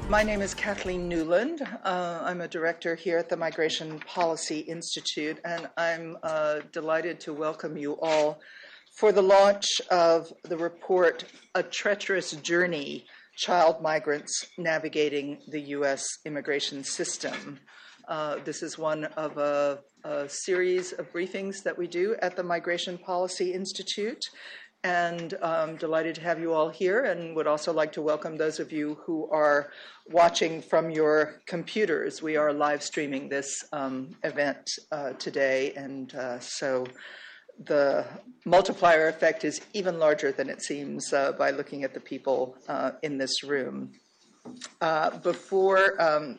My name is Kathleen Newland. I'm a director here at the Migration Policy Institute, and I'm delighted to welcome you all for the launch of the report, A Treacherous Journey, Child Migrants Navigating the U.S. Immigration System. This is one of a series of briefings that we do at the Migration Policy Institute. And I'm delighted to have you all here, and would also like to welcome those of you who are watching from your computers. We are live streaming this event today, and so the multiplier effect is even larger than it seems by looking at the people in this room. Before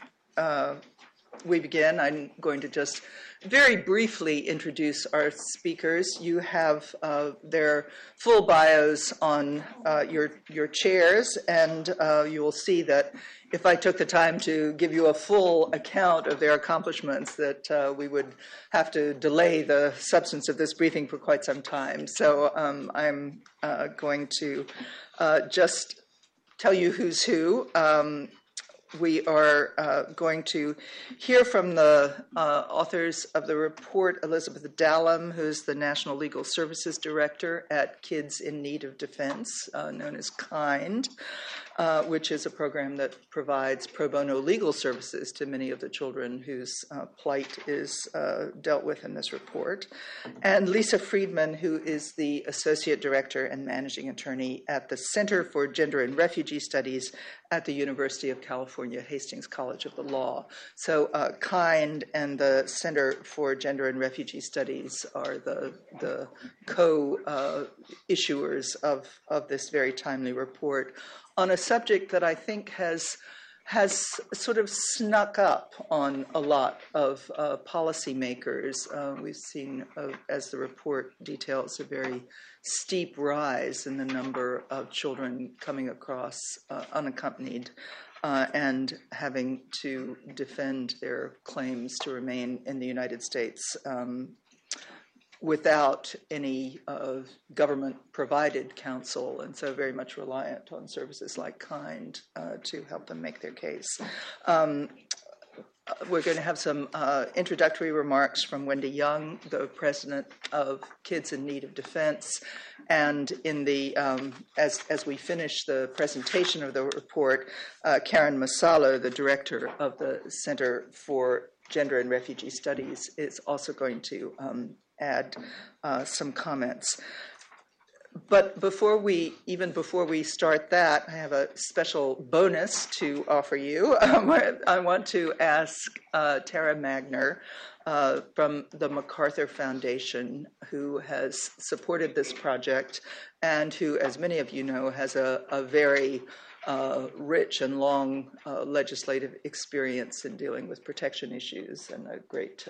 we begin, I'm going to just very briefly introduce our speakers. You have their full bios on your chairs, and you will see that if I took the time to give you a full account of their accomplishments, that we would have to delay the substance of this briefing for quite some time. So I'm going to just tell you who's who. We are going to hear from the authors of the report, Elizabeth Dallam, who's the National Legal Services Director at Kids in Need of Defense, known as KIND, which is a program that provides pro bono legal services to many of the children whose plight is dealt with in this report. And Lisa Friedman, who is the Associate Director and Managing Attorney at the Center for Gender and Refugee Studies at the University of California, Hastings College of the Law. So KIND and the Center for Gender and Refugee Studies are the co-issuers of this very timely report on a subject that I think has sort of snuck up on a lot of policymakers. We've seen, as the report details, a very steep rise in the number of children coming across unaccompanied and having to defend their claims to remain in the United States without any government-provided counsel, and so very much reliant on services like KIND to help them make their case. We're going to have some introductory remarks from Wendy Young, the president of Kids in Need of Defense, and in the as we finish the presentation of the report, Karen Masalo, the director of the Center for Gender and Refugee Studies, is also going to add some comments. But before we start that, I have a special bonus to offer you. I want to ask Tara Magner from the MacArthur Foundation, who has supported this project and who, as many of you know, has a very rich and long legislative experience in dealing with protection issues, and a great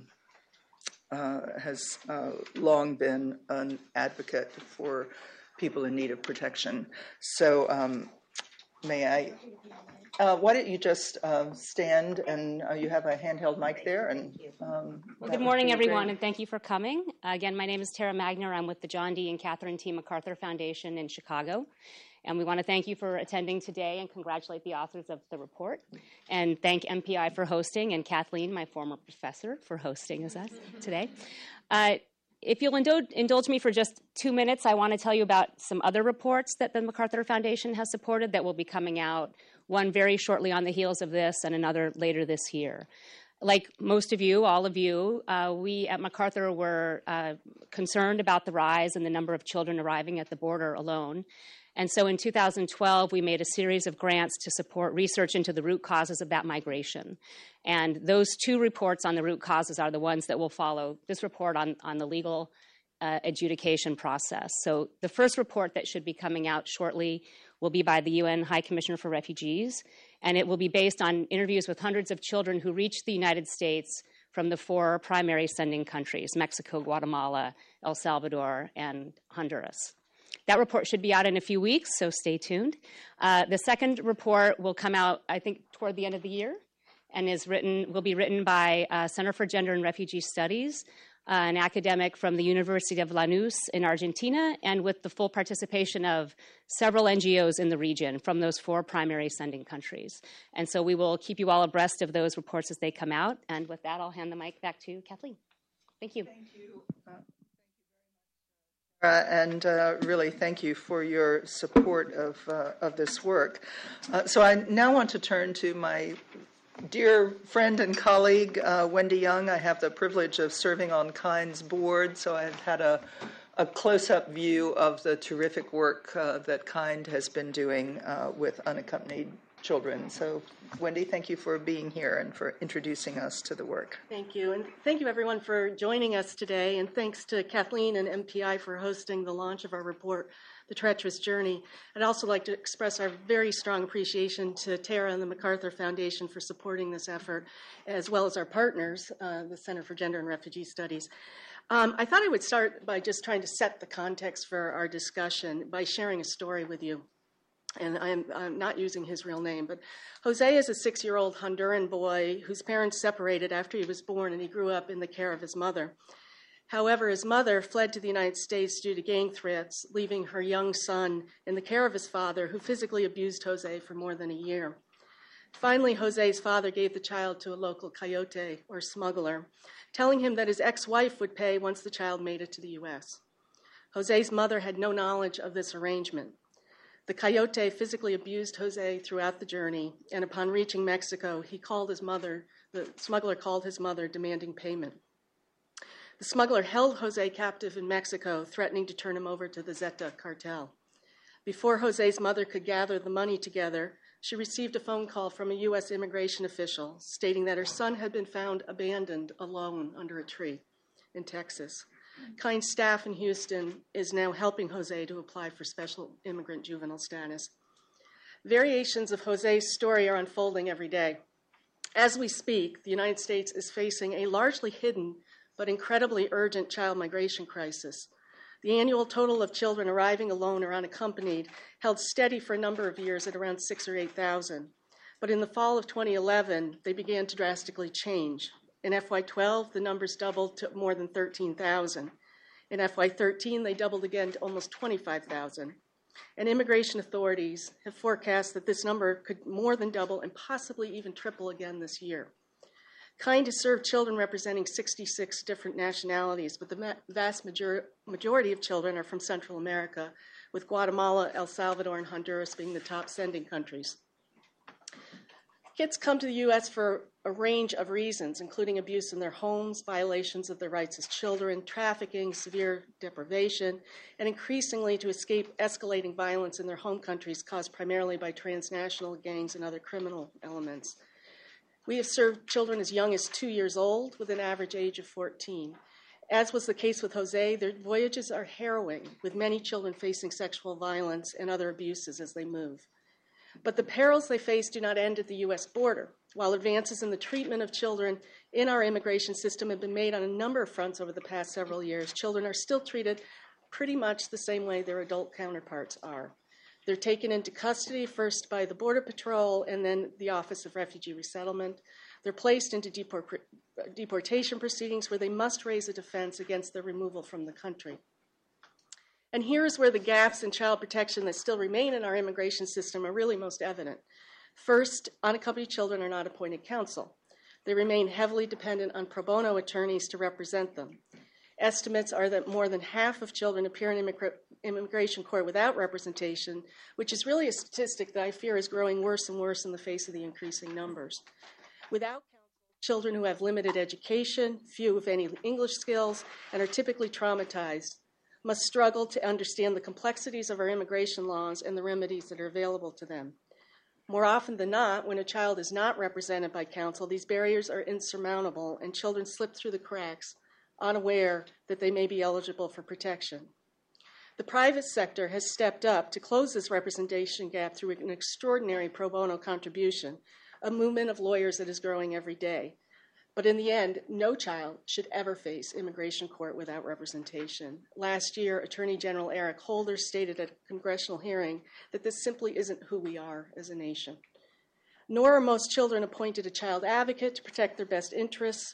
has long been an advocate for people in need of protection. So may I, why don't you just stand, and you have a handheld mic there. And well, good morning, everyone, and thank you for coming. Again, my name is Tara Magner. I'm with the John D. and Catherine T. MacArthur Foundation in Chicago. And we want to thank you for attending today and congratulate the authors of the report. And thank MPI for hosting, and Kathleen, my former professor, for hosting us today. If you'll indulge me for just 2 minutes, I want to tell you about some other reports that the MacArthur Foundation has supported that will be coming out, one very shortly on the heels of this and another later this year. Like most of you, all of you, we at MacArthur were concerned about the rise in the number of children arriving at the border alone. And so in 2012, we made a series of grants to support research into the root causes of that migration. And those 2 reports on the root causes are the ones that will follow this report on the legal adjudication process. So the first report that should be coming out shortly will be by the UN High Commissioner for Refugees, and it will be based on interviews with hundreds of children who reached the United States from the 4 primary sending countries, Mexico, Guatemala, El Salvador, and Honduras. That report should be out in a few weeks, so stay tuned. The second report will come out, I think, toward the end of the year, and will be written by Center for Gender and Refugee Studies, an academic from the University of Lanús in Argentina, and with the full participation of several NGOs in the region from those 4 primary sending countries. And so we will keep you all abreast of those reports as they come out. And with that, I'll hand the mic back to Kathleen. Thank you. Thank you. And really thank you for your support of this work. So I now want to turn to my dear friend and colleague, Wendy Young. I have the privilege of serving on KIND's board, so I've had a close-up view of the terrific work that KIND has been doing with unaccompanied children. So, Wendy, thank you for being here and for introducing us to the work. Thank you, and thank you everyone for joining us today, and thanks to Kathleen and MPI for hosting the launch of our report, The Treacherous Journey. I'd also like to express our very strong appreciation to Tara and the MacArthur Foundation for supporting this effort, as well as our partners, the Center for Gender and Refugee Studies. I thought I would start by just trying to set the context for our discussion by sharing a story with you. And I'm not using his real name, but Jose is a 6-year-old Honduran boy whose parents separated after he was born, and he grew up in the care of his mother. However, his mother fled to the United States due to gang threats, leaving her young son in the care of his father, who physically abused Jose for more than a year. Finally, Jose's father gave the child to a local coyote, or smuggler, telling him that his ex-wife would pay once the child made it to the U.S. Jose's mother had no knowledge of this arrangement. The coyote physically abused Jose throughout the journey, and upon reaching Mexico, the smuggler called his mother, demanding payment. The smuggler held Jose captive in Mexico, threatening to turn him over to the Zeta cartel. Before Jose's mother could gather the money together, she received a phone call from a U.S. immigration official stating that her son had been found abandoned alone under a tree in Texas. KIND staff in Houston is now helping Jose to apply for special immigrant juvenile status. Variations of Jose's story are unfolding every day. As we speak, the United States is facing a largely hidden but incredibly urgent child migration crisis. The annual total of children arriving alone or unaccompanied held steady for a number of years at around 6,000 or 8,000. But in the fall of 2011, they began to drastically change. In FY12, the numbers doubled to more than 13,000. In FY13, they doubled again to almost 25,000. And immigration authorities have forecast that this number could more than double and possibly even triple again this year. KIND has served children representing 66 different nationalities, but the vast majority of children are from Central America, with Guatemala, El Salvador, and Honduras being the top sending countries. Kids come to the U.S. for a range of reasons, including abuse in their homes, violations of their rights as children, trafficking, severe deprivation, and increasingly to escape escalating violence in their home countries caused primarily by transnational gangs and other criminal elements. We have served children as young as 2 years old with an average age of 14. As was the case with Jose, their voyages are harrowing, with many children facing sexual violence and other abuses as they move. But the perils they face do not end at the U.S. border. While advances in the treatment of children in our immigration system have been made on a number of fronts over the past several years, children are still treated pretty much the same way their adult counterparts are. They're taken into custody first by the Border Patrol and then the Office of Refugee Resettlement. They're placed into deportation proceedings where they must raise a defense against their removal from the country. And here's where the gaps in child protection that still remain in our immigration system are really most evident. First, unaccompanied children are not appointed counsel. They remain heavily dependent on pro bono attorneys to represent them. Estimates are that more than half of children appear in immigration court without representation, which is really a statistic that I fear is growing worse and worse in the face of the increasing numbers. Without counsel, children who have limited education, few if any English skills, and are typically traumatized must struggle to understand the complexities of our immigration laws and the remedies that are available to them. More often than not, when a child is not represented by counsel, these barriers are insurmountable and children slip through the cracks, unaware that they may be eligible for protection. The private sector has stepped up to close this representation gap through an extraordinary pro bono contribution, a movement of lawyers that is growing every day. But in the end, no child should ever face immigration court without representation. Last year, Attorney General Eric Holder stated at a congressional hearing that this simply isn't who we are as a nation. Nor are most children appointed a child advocate to protect their best interests.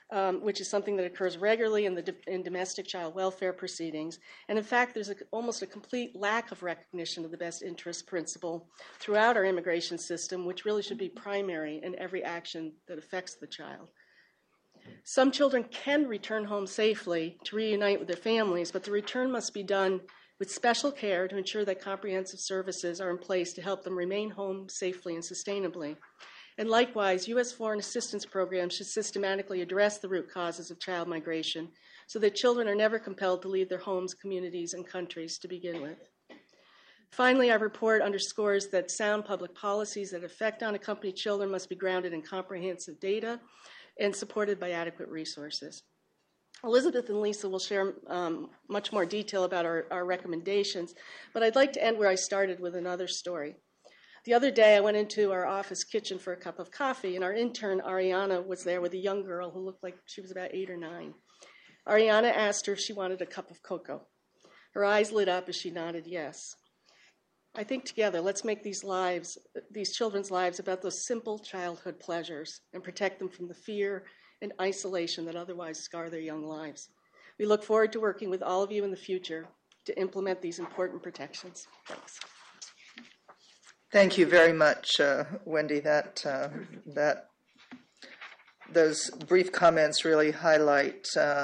which is something that occurs regularly in domestic child welfare proceedings. And in fact, there's almost a complete lack of recognition of the best interest principle throughout our immigration system, which really should be primary in every action that affects the child. Some children can return home safely to reunite with their families, but the return must be done with special care to ensure that comprehensive services are in place to help them remain home safely and sustainably. And likewise, U.S. foreign assistance programs should systematically address the root causes of child migration so that children are never compelled to leave their homes, communities, and countries to begin with. Finally, our report underscores that sound public policies that affect unaccompanied children must be grounded in comprehensive data and supported by adequate resources. Elizabeth and Lisa will share much more detail about our recommendations, but I'd like to end where I started with another story. The other day, I went into our office kitchen for a cup of coffee, and our intern, Ariana, was there with a young girl who looked like she was about 8 or 9. Ariana asked her if she wanted a cup of cocoa. Her eyes lit up as she nodded yes. I think together, let's make these children's lives about those simple childhood pleasures and protect them from the fear and isolation that otherwise scar their young lives. We look forward to working with all of you in the future to implement these important protections. Thanks. Thank you very much, Wendy. Those brief comments really highlight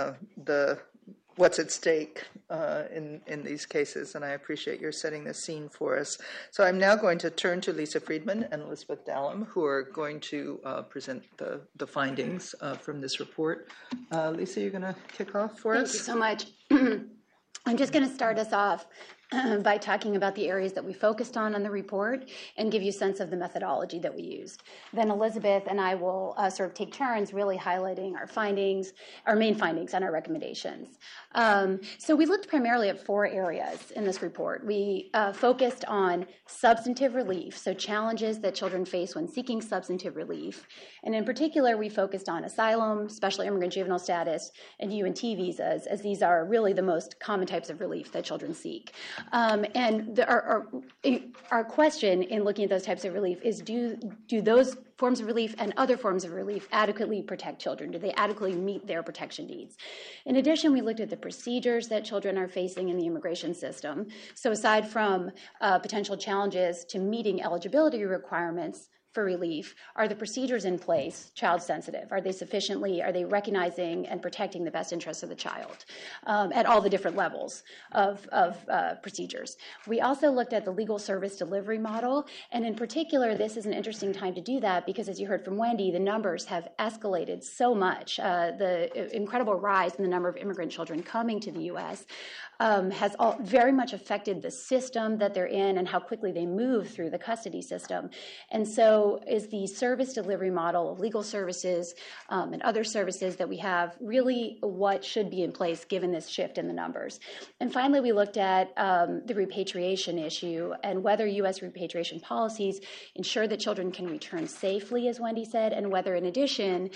what's at stake in these cases, and I appreciate your setting the scene for us. So I'm now going to turn to Lisa Friedman and Elizabeth Dallam, who are going to present the findings from this report. Lisa, you're going to kick off for us? Thank you so much. I'm just going to start us off by talking about the areas that we focused on the report and give you a sense of the methodology that we used. Then Elizabeth and I will sort of take turns really highlighting our findings, our main findings and our recommendations. So we looked primarily at 4 areas in this report. We focused on substantive relief, so challenges that children face when seeking substantive relief. And in particular, we focused on asylum, special immigrant juvenile status, and UNT visas, as these are really the most common types of relief that children seek. And our question in looking at those types of relief is, do those forms of relief and other forms of relief adequately protect children? Do they adequately meet their protection needs? In addition, we looked at the procedures that children are facing in the immigration system. So aside from potential challenges to meeting eligibility requirements for relief, are the procedures in place child sensitive? Are they recognizing and protecting the best interests of the child at all the different levels of procedures? We also looked at the legal service delivery model, and in particular, this is an interesting time to do that because, as you heard from Wendy, the numbers have escalated so much. The incredible rise in the number of immigrant children coming to the U.S. Has very much affected the system that they're in and how quickly they move through the custody system. And so is the service delivery model of legal services and other services that we have really what should be in place given this shift in the numbers. And finally, we looked at the repatriation issue and whether U.S. repatriation policies ensure that children can return safely, as Wendy said, and whether, in addition,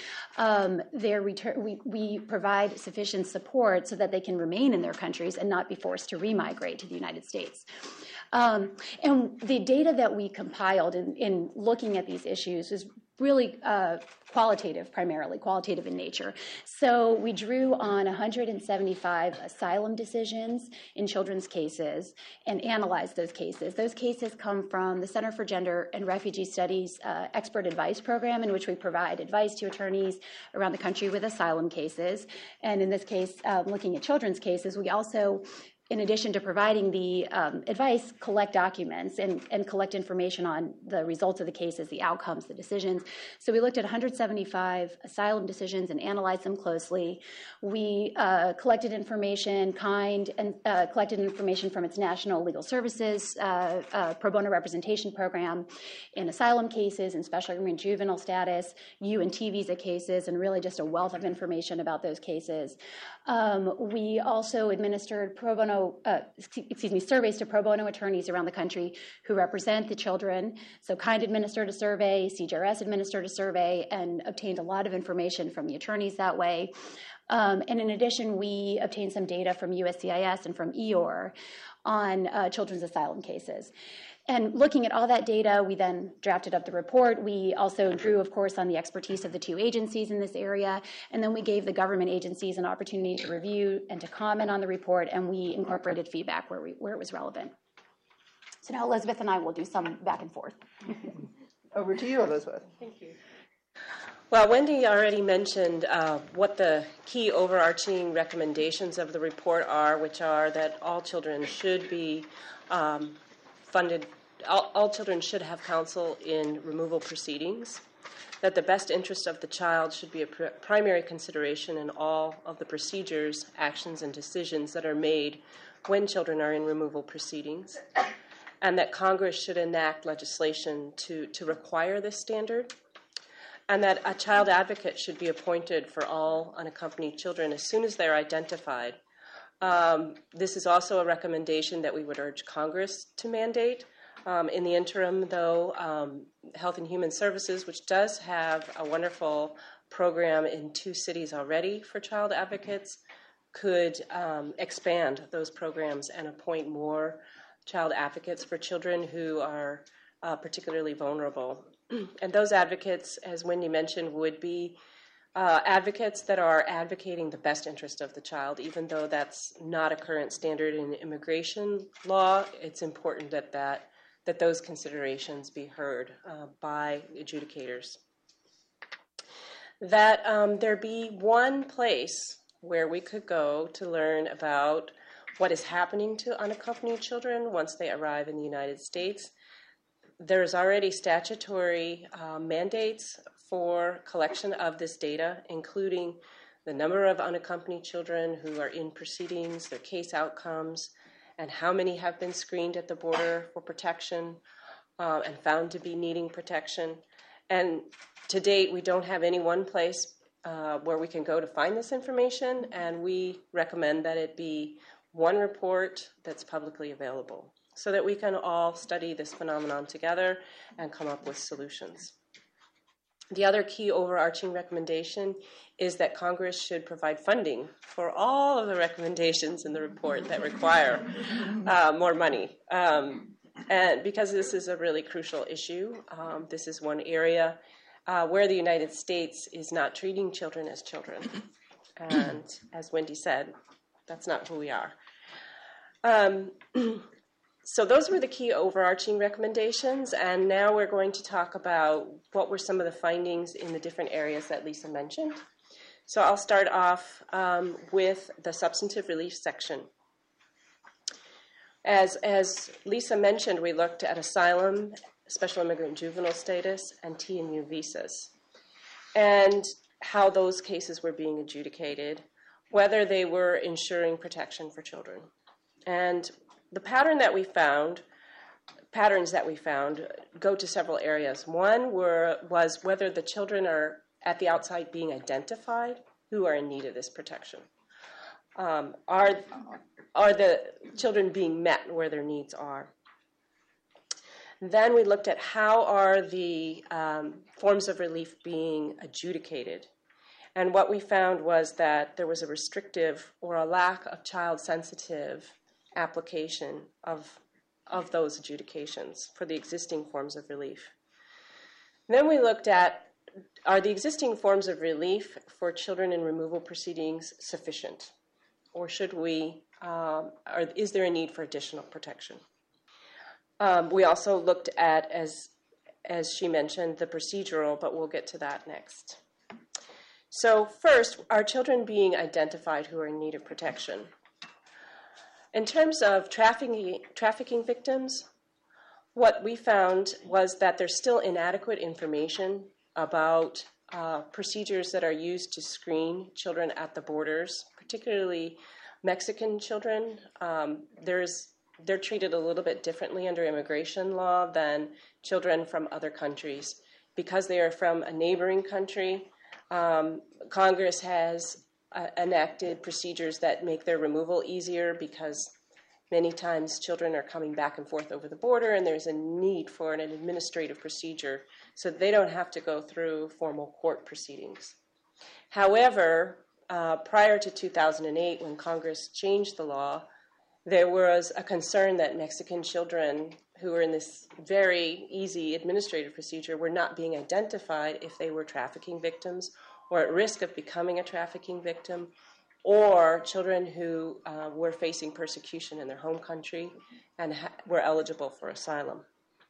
we provide sufficient support so that they can remain in their countries and not be forced to remigrate to the United States. And the data that we compiled in looking at these issues was really primarily qualitative in nature. So we drew on 175 asylum decisions in children's cases and analyzed those cases. Those cases come from the Center for Gender and Refugee Studies Expert Advice Program, in which we provide advice to attorneys around the country with asylum cases. And in this case, looking at children's cases, we also, in addition to providing the advice, collect documents and collect information on the results of the cases, the outcomes, the decisions. So we looked at 175 asylum decisions and analyzed them closely. We collected information collected information from its National Legal Services pro bono representation program in asylum cases, in special immigrant juvenile status, UNT visa cases, and really just a wealth of information about those cases. We also administered surveys to pro bono attorneys around the country who represent the children. So KIND administered a survey, CJRS administered a survey, and obtained a lot of information from the attorneys that way. And in addition, we obtained some data from USCIS and from EOR on children's asylum cases. And looking at all that data, we then drafted up the report. We also drew, of course, on the expertise of the two agencies in this area, and then we gave the government agencies an opportunity to review and to comment on the report, and we incorporated feedback where it was relevant. So now Elizabeth and I will do some back and forth. Over to you, Elizabeth. Thank you. Well, Wendy already mentioned what the key overarching recommendations of the report are, which are that all children should be funded, all children should have counsel in removal proceedings, that the best interest of the child should be a primary consideration in all of the procedures, actions, and decisions that are made when children are in removal proceedings, and that Congress should enact legislation to require this standard, and that a child advocate should be appointed for all unaccompanied children as soon as they're identified. This is also a recommendation that we would urge Congress to mandate. In the interim, though, Health and Human Services, which does have a wonderful program in 2 cities already for child advocates, could expand those programs and appoint more child advocates for children who are particularly vulnerable. And those advocates, as Wendy mentioned, would be advocates that are advocating the best interest of the child. Even though that's not a current standard in immigration law, it's important that those considerations be heard by adjudicators. That there be one place where we could go to learn about what is happening to unaccompanied children once they arrive in the United States. There's already statutory mandates for collection of this data, including the number of unaccompanied children who are in proceedings, their case outcomes, and how many have been screened at the border for protection and found to be needing protection. And to date, we don't have any one place where we can go to find this information, and we recommend that it be one report that's publicly available, so that we can all study this phenomenon together and come up with solutions. The other key overarching recommendation is that Congress should provide funding for all of the recommendations in the report that require more money. And because this is a really crucial issue, this is one area where the United States is not treating children as children. And as Wendy said, that's not who we are. So those were the key overarching recommendations, and now we're going to talk about what were some of the findings in the different areas that Lisa mentioned. So I'll start off with the substantive relief section. As Lisa mentioned, we looked at asylum, special immigrant juvenile status, and T&U visas, and how those cases were being adjudicated, whether they were ensuring protection for children. And the patterns that we found go to several areas. One was whether the children are at the outside being identified who are in need of this protection. Are the children being met where their needs are? Then we looked at how are the forms of relief being adjudicated. And what we found was that there was a restrictive or a lack of child-sensitive application of those adjudications for the existing forms of relief. Then we looked at, are the existing forms of relief for children in removal proceedings sufficient? Or should we, or is there a need for additional protection? We also looked at, as she mentioned, the procedural, but we'll get to that next. So first, are children being identified who are in need of protection? In terms of trafficking victims, what we found was that there's still inadequate information about procedures that are used to screen children at the borders, particularly Mexican children. They're treated a little bit differently under immigration law than children from other countries. Because they are from a neighboring country, Congress has enacted procedures that make their removal easier, because many times children are coming back and forth over the border, and there's a need for an administrative procedure so they don't have to go through formal court proceedings. However, prior to 2008, when Congress changed the law, there was a concern that Mexican children who were in this very easy administrative procedure were not being identified if they were trafficking victims or at risk of becoming a trafficking victim, or children who were facing persecution in their home country and were eligible for asylum.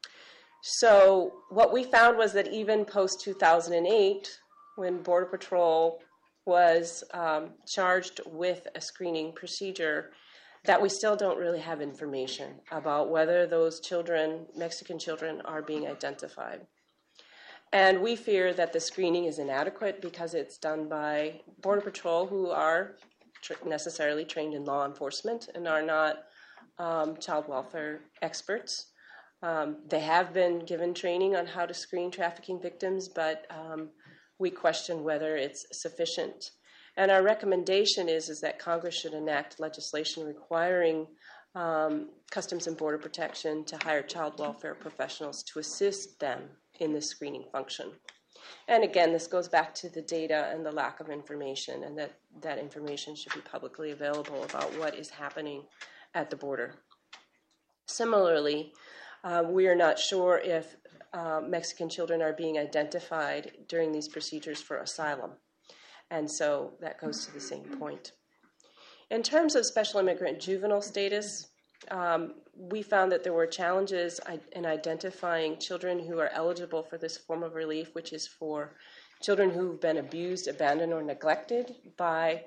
So what we found was that even post-2008, when Border Patrol was charged with a screening procedure, that we still don't really have information about whether those children, Mexican children, are being identified. And we fear that the screening is inadequate because it's done by Border Patrol, who are necessarily trained in law enforcement and are not child welfare experts. They have been given training on how to screen trafficking victims, but we question whether it's sufficient. And our recommendation is that Congress should enact legislation requiring Customs and Border Protection to hire child welfare professionals to assist them in this screening function. And again, this goes back to the data and the lack of information, and that information should be publicly available about what is happening at the border. Similarly, we are not sure if Mexican children are being identified during these procedures for asylum. And so that goes to the same point. In terms of special immigrant juvenile status, we found that there were challenges in identifying children who are eligible for this form of relief, which is for children who've been abused, abandoned, or neglected by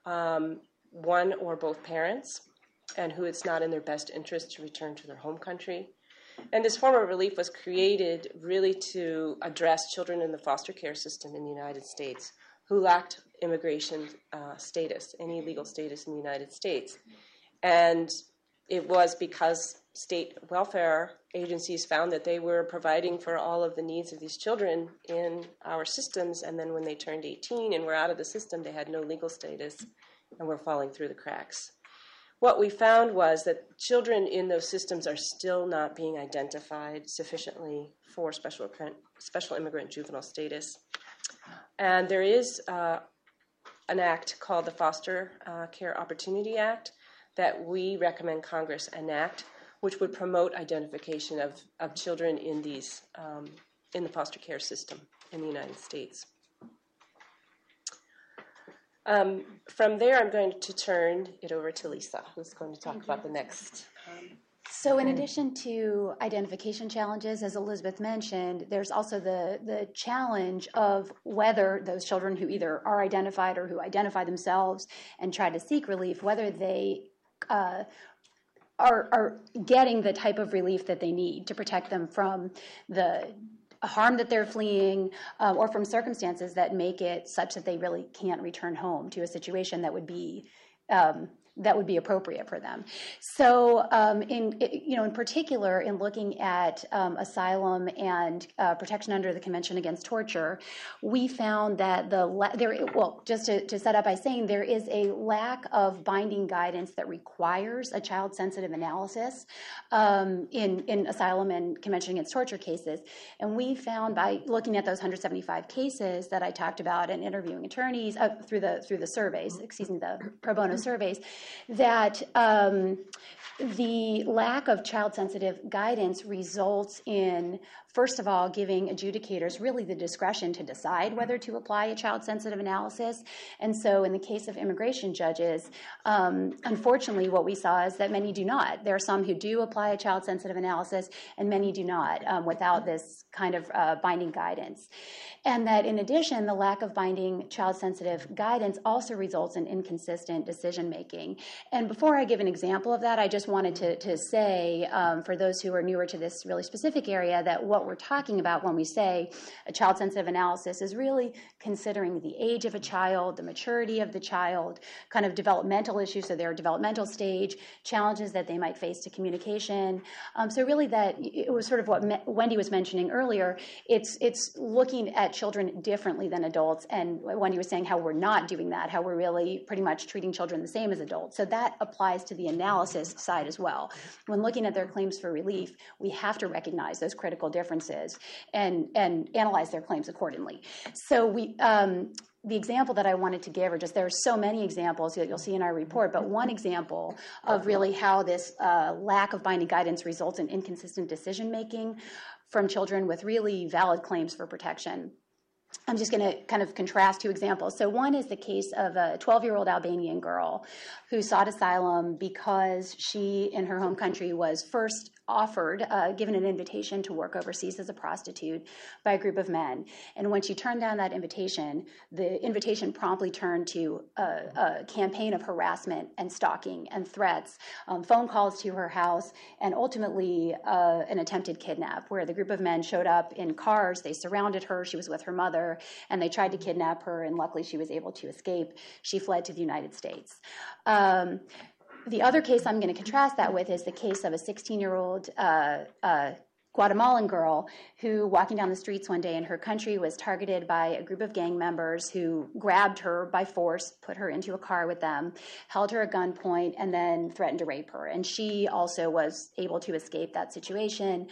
one or both parents, and who it's not in their best interest to return to their home country. And this form of relief was created really to address children in the foster care system in the United States who lacked immigration status, any legal status in the United States. And it was because state welfare agencies found that they were providing for all of the needs of these children in our systems, and then when they turned 18 and were out of the system, they had no legal status and were falling through the cracks. What we found was that children in those systems are still not being identified sufficiently for special immigrant juvenile status. And there is an act called the Foster Care Opportunity Act that we recommend Congress enact, which would promote identification of children in these in the foster care system in the United States. From there, I'm going to turn it over to Lisa, who's going to talk about the next. So in addition to identification challenges, as Elizabeth mentioned, there's also the challenge of whether those children who either are identified or who identify themselves and try to seek relief, whether they are getting the type of relief that they need to protect them from the harm that they're fleeing, or from circumstances that make it such that they really can't return home to a situation that would be appropriate for them. So, in particular, in looking at asylum and protection under the Convention Against Torture, we found that just to set up by saying there is a lack of binding guidance that requires a child-sensitive analysis in asylum and Convention Against Torture cases, and we found by looking at those 175 cases that I talked about and interviewing attorneys through the surveys, the pro bono surveys, that the lack of child-sensitive guidance results in, first of all, giving adjudicators really the discretion to decide whether to apply a child-sensitive analysis. And so in the case of immigration judges, unfortunately what we saw is that many do not. There are some who do apply a child-sensitive analysis, and many do not without this kind of binding guidance. And that in addition, the lack of binding child-sensitive guidance also results in inconsistent decision-making. And before I give an example of that, I just wanted to say, for those who are newer to this really specific area, that what we're talking about when we say a child-sensitive analysis is really considering the age of a child, the maturity of the child, kind of developmental issues, so their developmental stage, challenges that they might face to communication. So really that, it was sort of what Wendy was mentioning earlier, it's looking at children differently than adults, and Wendy was saying how we're not doing that, how we're really pretty much treating children the same as adults. So that applies to the analysis side as well. When looking at their claims for relief, we have to recognize those critical differences and analyze their claims accordingly. So the example that I wanted to give, there are so many examples that you'll see in our report, but one example of really how this lack of binding guidance results in inconsistent decision-making from children with really valid claims for protection. I'm just going to kind of contrast two examples. So one is the case of a 12-year-old Albanian girl who sought asylum because she, in her home country, was first given an invitation to work overseas as a prostitute by a group of men. And when she turned down that invitation, the invitation promptly turned to a campaign of harassment and stalking and threats, phone calls to her house, and ultimately an attempted kidnap, where the group of men showed up in cars. They surrounded her. She was with her mother, and they tried to kidnap her, and luckily she was able to escape. She fled to the United States. The other case I'm going to contrast that with is the case of a 16-year-old Guatemalan girl who, walking down the streets one day in her country, was targeted by a group of gang members who grabbed her by force, put her into a car with them, held her at gunpoint, and then threatened to rape her. And she also was able to escape that situation,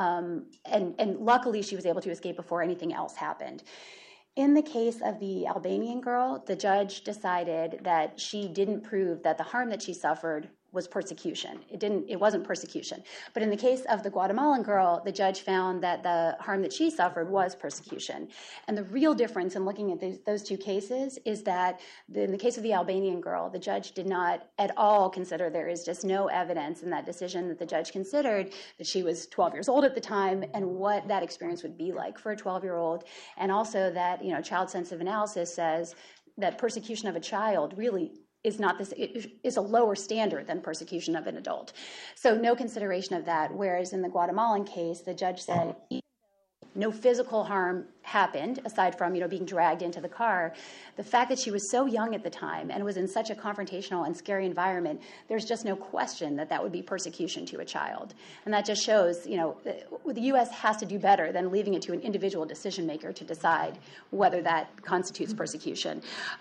and luckily she was able to escape before anything else happened. In the case of the Albanian girl, the judge decided that she didn't prove that the harm that she suffered was persecution. It wasn't persecution. But in the case of the Guatemalan girl, the judge found that the harm that she suffered was persecution. And the real difference in looking at those two cases is that in the case of the Albanian girl, the judge did not at all consider, there is just no evidence in that decision that the judge considered that she was 12 years old at the time and what that experience would be like for a 12-year-old. And also that, child-sensitive analysis says that persecution of a child really is a lower standard than persecution of an adult. So no consideration of that, whereas in the Guatemalan case, the judge said no physical harm happened, aside from being dragged into the car. The fact that she was so young at the time and was in such a confrontational and scary environment, there's just no question that would be persecution to a child. And that just shows, the U.S. has to do better than leaving it to an individual decision maker to decide whether that constitutes persecution.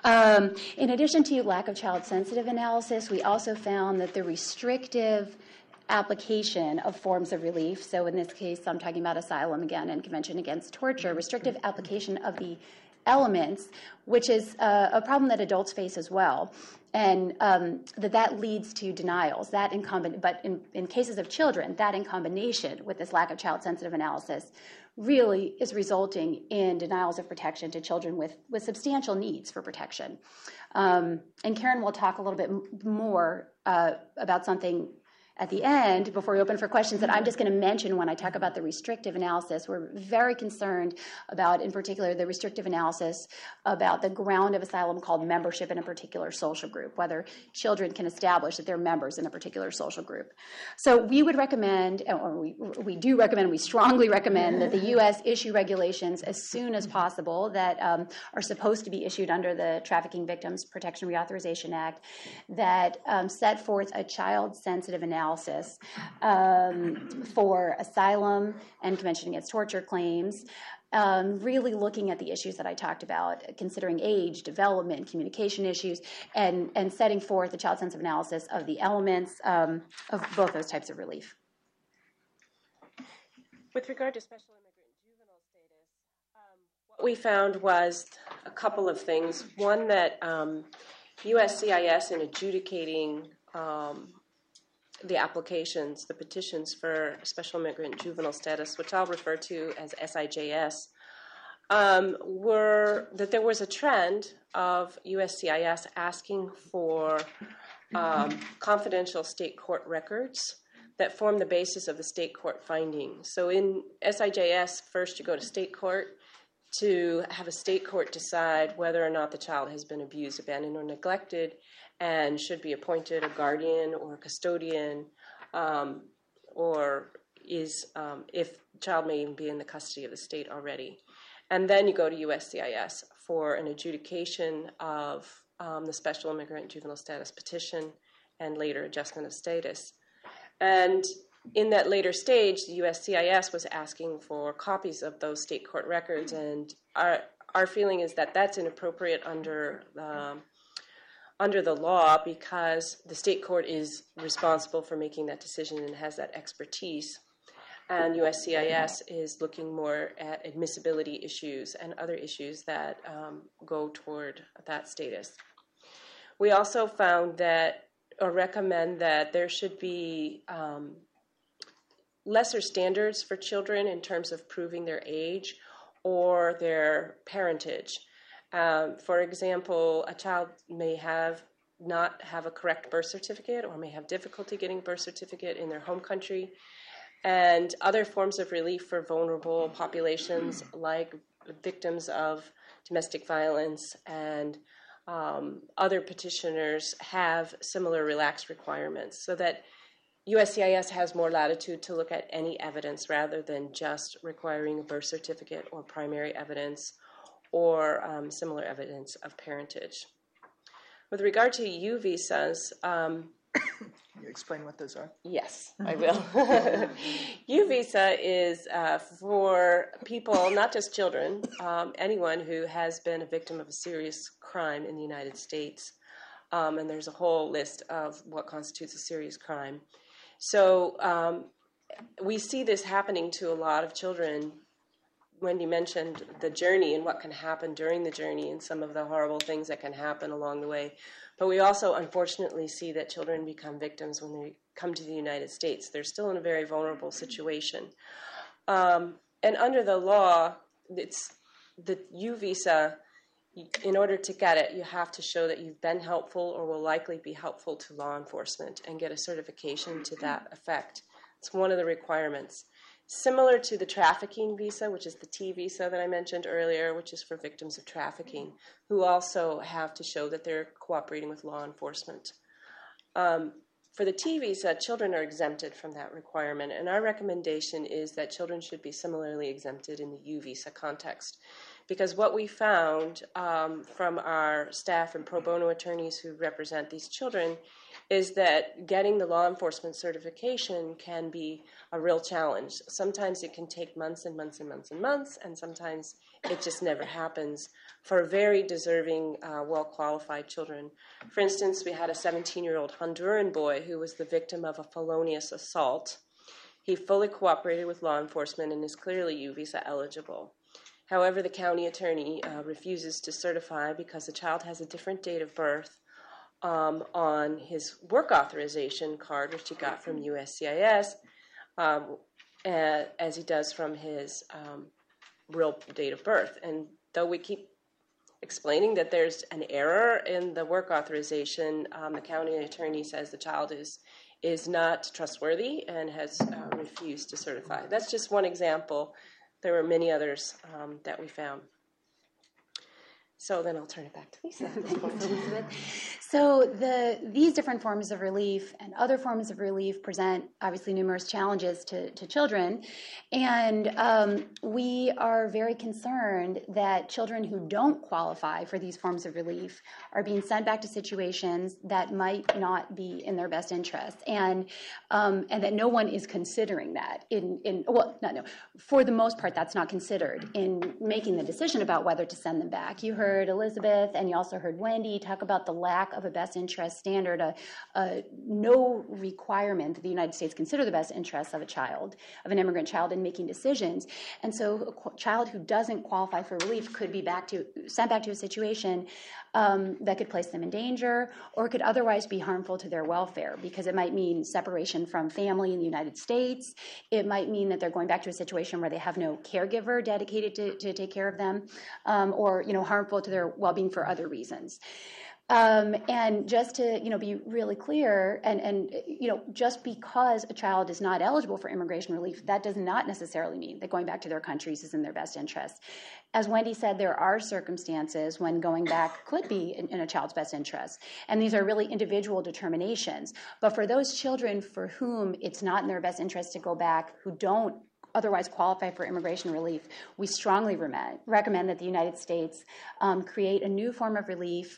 In addition to lack of child-sensitive analysis, we also found that the restrictive application of forms of relief, so in this case I'm talking about asylum again and Convention Against Torture, restrictive application of the elements, which is a problem that adults face as well, and that leads to denials. But in cases of children, that in combination with this lack of child-sensitive analysis really is resulting in denials of protection to children with substantial needs for protection. And Karen will talk a little bit more about something at the end, before we open for questions, that I'm just going to mention when I talk about the restrictive analysis. We're very concerned about, in particular, the restrictive analysis about the ground of asylum called membership in a particular social group, whether children can establish that they're members in a particular social group. So we would recommend, or we strongly recommend that the U.S. issue regulations as soon as possible that are supposed to be issued under the Trafficking Victims Protection Reauthorization Act that set forth a child-sensitive analysis for asylum and Convention Against Torture claims, really looking at the issues that I talked about, considering age, development, communication issues, and setting forth a child-sensitive analysis of the elements of both those types of relief. With regard to special immigrant juvenile status, what we found was a couple of things. One, that USCIS, in adjudicating the applications, the petitions for special immigrant juvenile status, which I'll refer to as SIJS, were that there was a trend of USCIS asking for confidential state court records that form the basis of the state court findings. So in SIJS, first you go to state court to have a state court decide whether or not the child has been abused, abandoned, or neglected, and should be appointed a guardian or a custodian, or is if the child may even be in the custody of the state already. And then you go to USCIS for an adjudication of the special immigrant juvenile status petition and later adjustment of status. And in that later stage, the USCIS was asking for copies of those state court records, and our feeling is that that's inappropriate under the law, because the state court is responsible for making that decision and has that expertise. and USCIS is looking more at admissibility issues and other issues that go toward that status. We also found that, or recommend that there should be lesser standards for children in terms of proving their age or their parentage. For example, a child may not have a correct birth certificate or may have difficulty getting a birth certificate in their home country, and other forms of relief for vulnerable populations like victims of domestic violence and other petitioners have similar relaxed requirements, so that USCIS has more latitude to look at any evidence rather than just requiring a birth certificate or primary evidence or similar evidence of parentage. With regard to U visas, Can you explain what those are? yes, I will. U visa is for people, not just children, anyone who has been a victim of a serious crime in the United States. And there's a whole list of what constitutes a serious crime. So we see this happening to a lot of children. Wendy mentioned the journey and what can happen during the journey and some of the horrible things that can happen along the way. But we also, unfortunately, see that children become victims when they come to the United States. They're still in a very vulnerable situation. And under the law, it's the U visa. In order to get it, you have to show that you've been helpful or will likely be helpful to law enforcement and get a certification to that effect. It's one of the requirements. Similar to the trafficking visa, which is the T visa that I mentioned earlier, which is for victims of trafficking, who also have to show that they're cooperating with law enforcement. For the T visa, children are exempted from that requirement, and our recommendation is that children should be similarly exempted in the U visa context. Because what we found from our staff and pro bono attorneys who represent these children is that getting the law enforcement certification can be a real challenge. Sometimes it can take months and months and months and months, and sometimes it just never happens for very deserving, well-qualified children. For instance, we had a 17-year-old Honduran boy who was the victim of a felonious assault. He fully cooperated with law enforcement and is clearly U visa eligible. However, the county attorney refuses to certify because the child has a different date of birth on his work authorization card, which he got from USCIS, as he does from his real date of birth. And though we keep explaining that there's an error in the work authorization, the county attorney says the child is not trustworthy and has refused to certify. That's just one example. There were many others that we found. So then I'll turn it back to Lisa. So these different forms of relief and other forms of relief present obviously numerous challenges to children, and we are very concerned that children who don't qualify for these forms of relief are being sent back to situations that might not be in their best interest, and that no one is considering that for the most part that's not considered in making the decision about whether to send them back. You heard Elizabeth and you also heard Wendy talk about the lack of a best interest standard, no requirement that the United States consider the best interests of an immigrant child in making decisions. And so a child who doesn't qualify for relief could be sent back to a situation that could place them in danger or could otherwise be harmful to their welfare, because it might mean separation from family in the United States. It might mean that they're going back to a situation where they have no caregiver dedicated to take care of them, or harmful to their well-being for other reasons. And just to be really clear, and just because a child is not eligible for immigration relief, that does not necessarily mean that going back to their countries is in their best interest. As Wendy said, there are circumstances when going back could be in a child's best interest, and these are really individual determinations. But for those children for whom it's not in their best interest to go back, who don't otherwise qualify for immigration relief, we strongly recommend that the United States create a new form of relief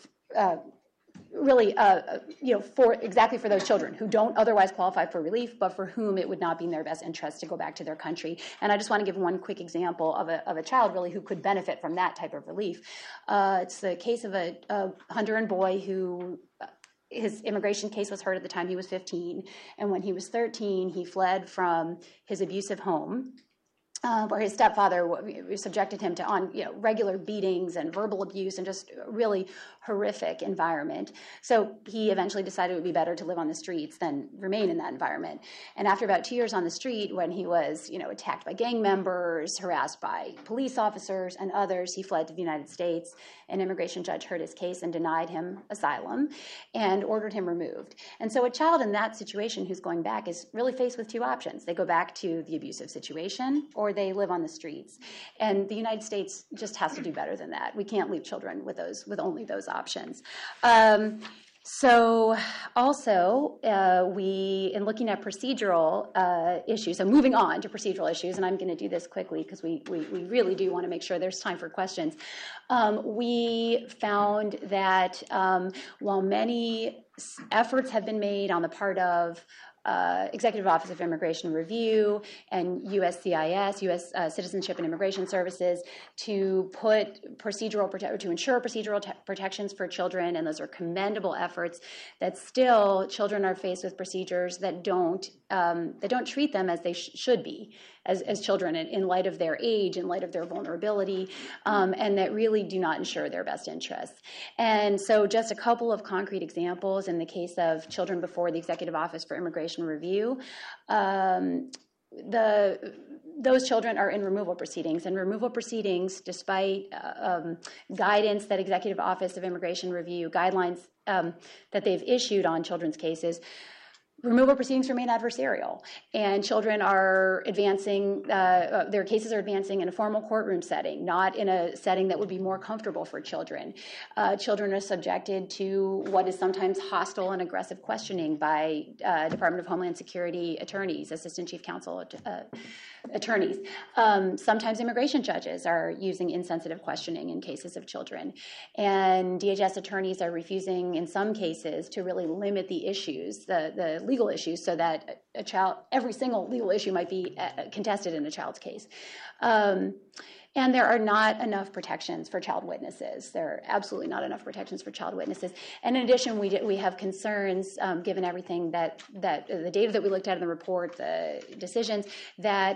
for those children who don't otherwise qualify for relief, but for whom it would not be in their best interest to go back to their country. And I just want to give one quick example of a child really who could benefit from that type of relief. It's the case of a Honduran boy who his immigration case was heard at the time he was 15, and when he was 13, he fled from his abusive home, where his stepfather subjected him to regular beatings and verbal abuse and just a really horrific environment. So he eventually decided it would be better to live on the streets than remain in that environment. And after about 2 years on the street, when he was attacked by gang members, harassed by police officers and others, he fled to the United States. An immigration judge heard his case and denied him asylum and ordered him removed. And so a child in that situation who's going back is really faced with two options. They go back to the abusive situation, or they live on the streets. And the United States just has to do better than that. We can't leave children with only those options. So also, in looking at procedural issues, so moving on to procedural issues, and I'm going to do this quickly because we really do want to make sure there's time for questions. We found that while many efforts have been made on the part of Executive Office of Immigration Review and USCIS, U.S. Citizenship and Immigration Services, to ensure procedural protections for children, and those are commendable efforts, that still children are faced with procedures that don't treat them as they should be as children in light of their age, in light of their vulnerability, and that really do not ensure their best interests. And so just a couple of concrete examples in the case of children before the Executive Office for Immigration Review. Those children are in removal proceedings, and removal proceedings, despite guidance that Executive Office of Immigration Review, guidelines that they've issued on children's cases, removal proceedings remain adversarial, and children are advancing, their cases are advancing in a formal courtroom setting, not in a setting that would be more comfortable for children. Children are subjected to what is sometimes hostile and aggressive questioning by Department of Homeland Security attorneys, Assistant Chief Counsel attorneys. Sometimes immigration judges are using insensitive questioning in cases of children, and DHS attorneys are refusing, in some cases, to really limit the issues, the legal issues, so that every single legal issue might be contested in a child's case. And there are not enough protections for child witnesses. There are absolutely not enough protections for child witnesses. And in addition, we have concerns, given everything that the data that we looked at in the report, the decisions, that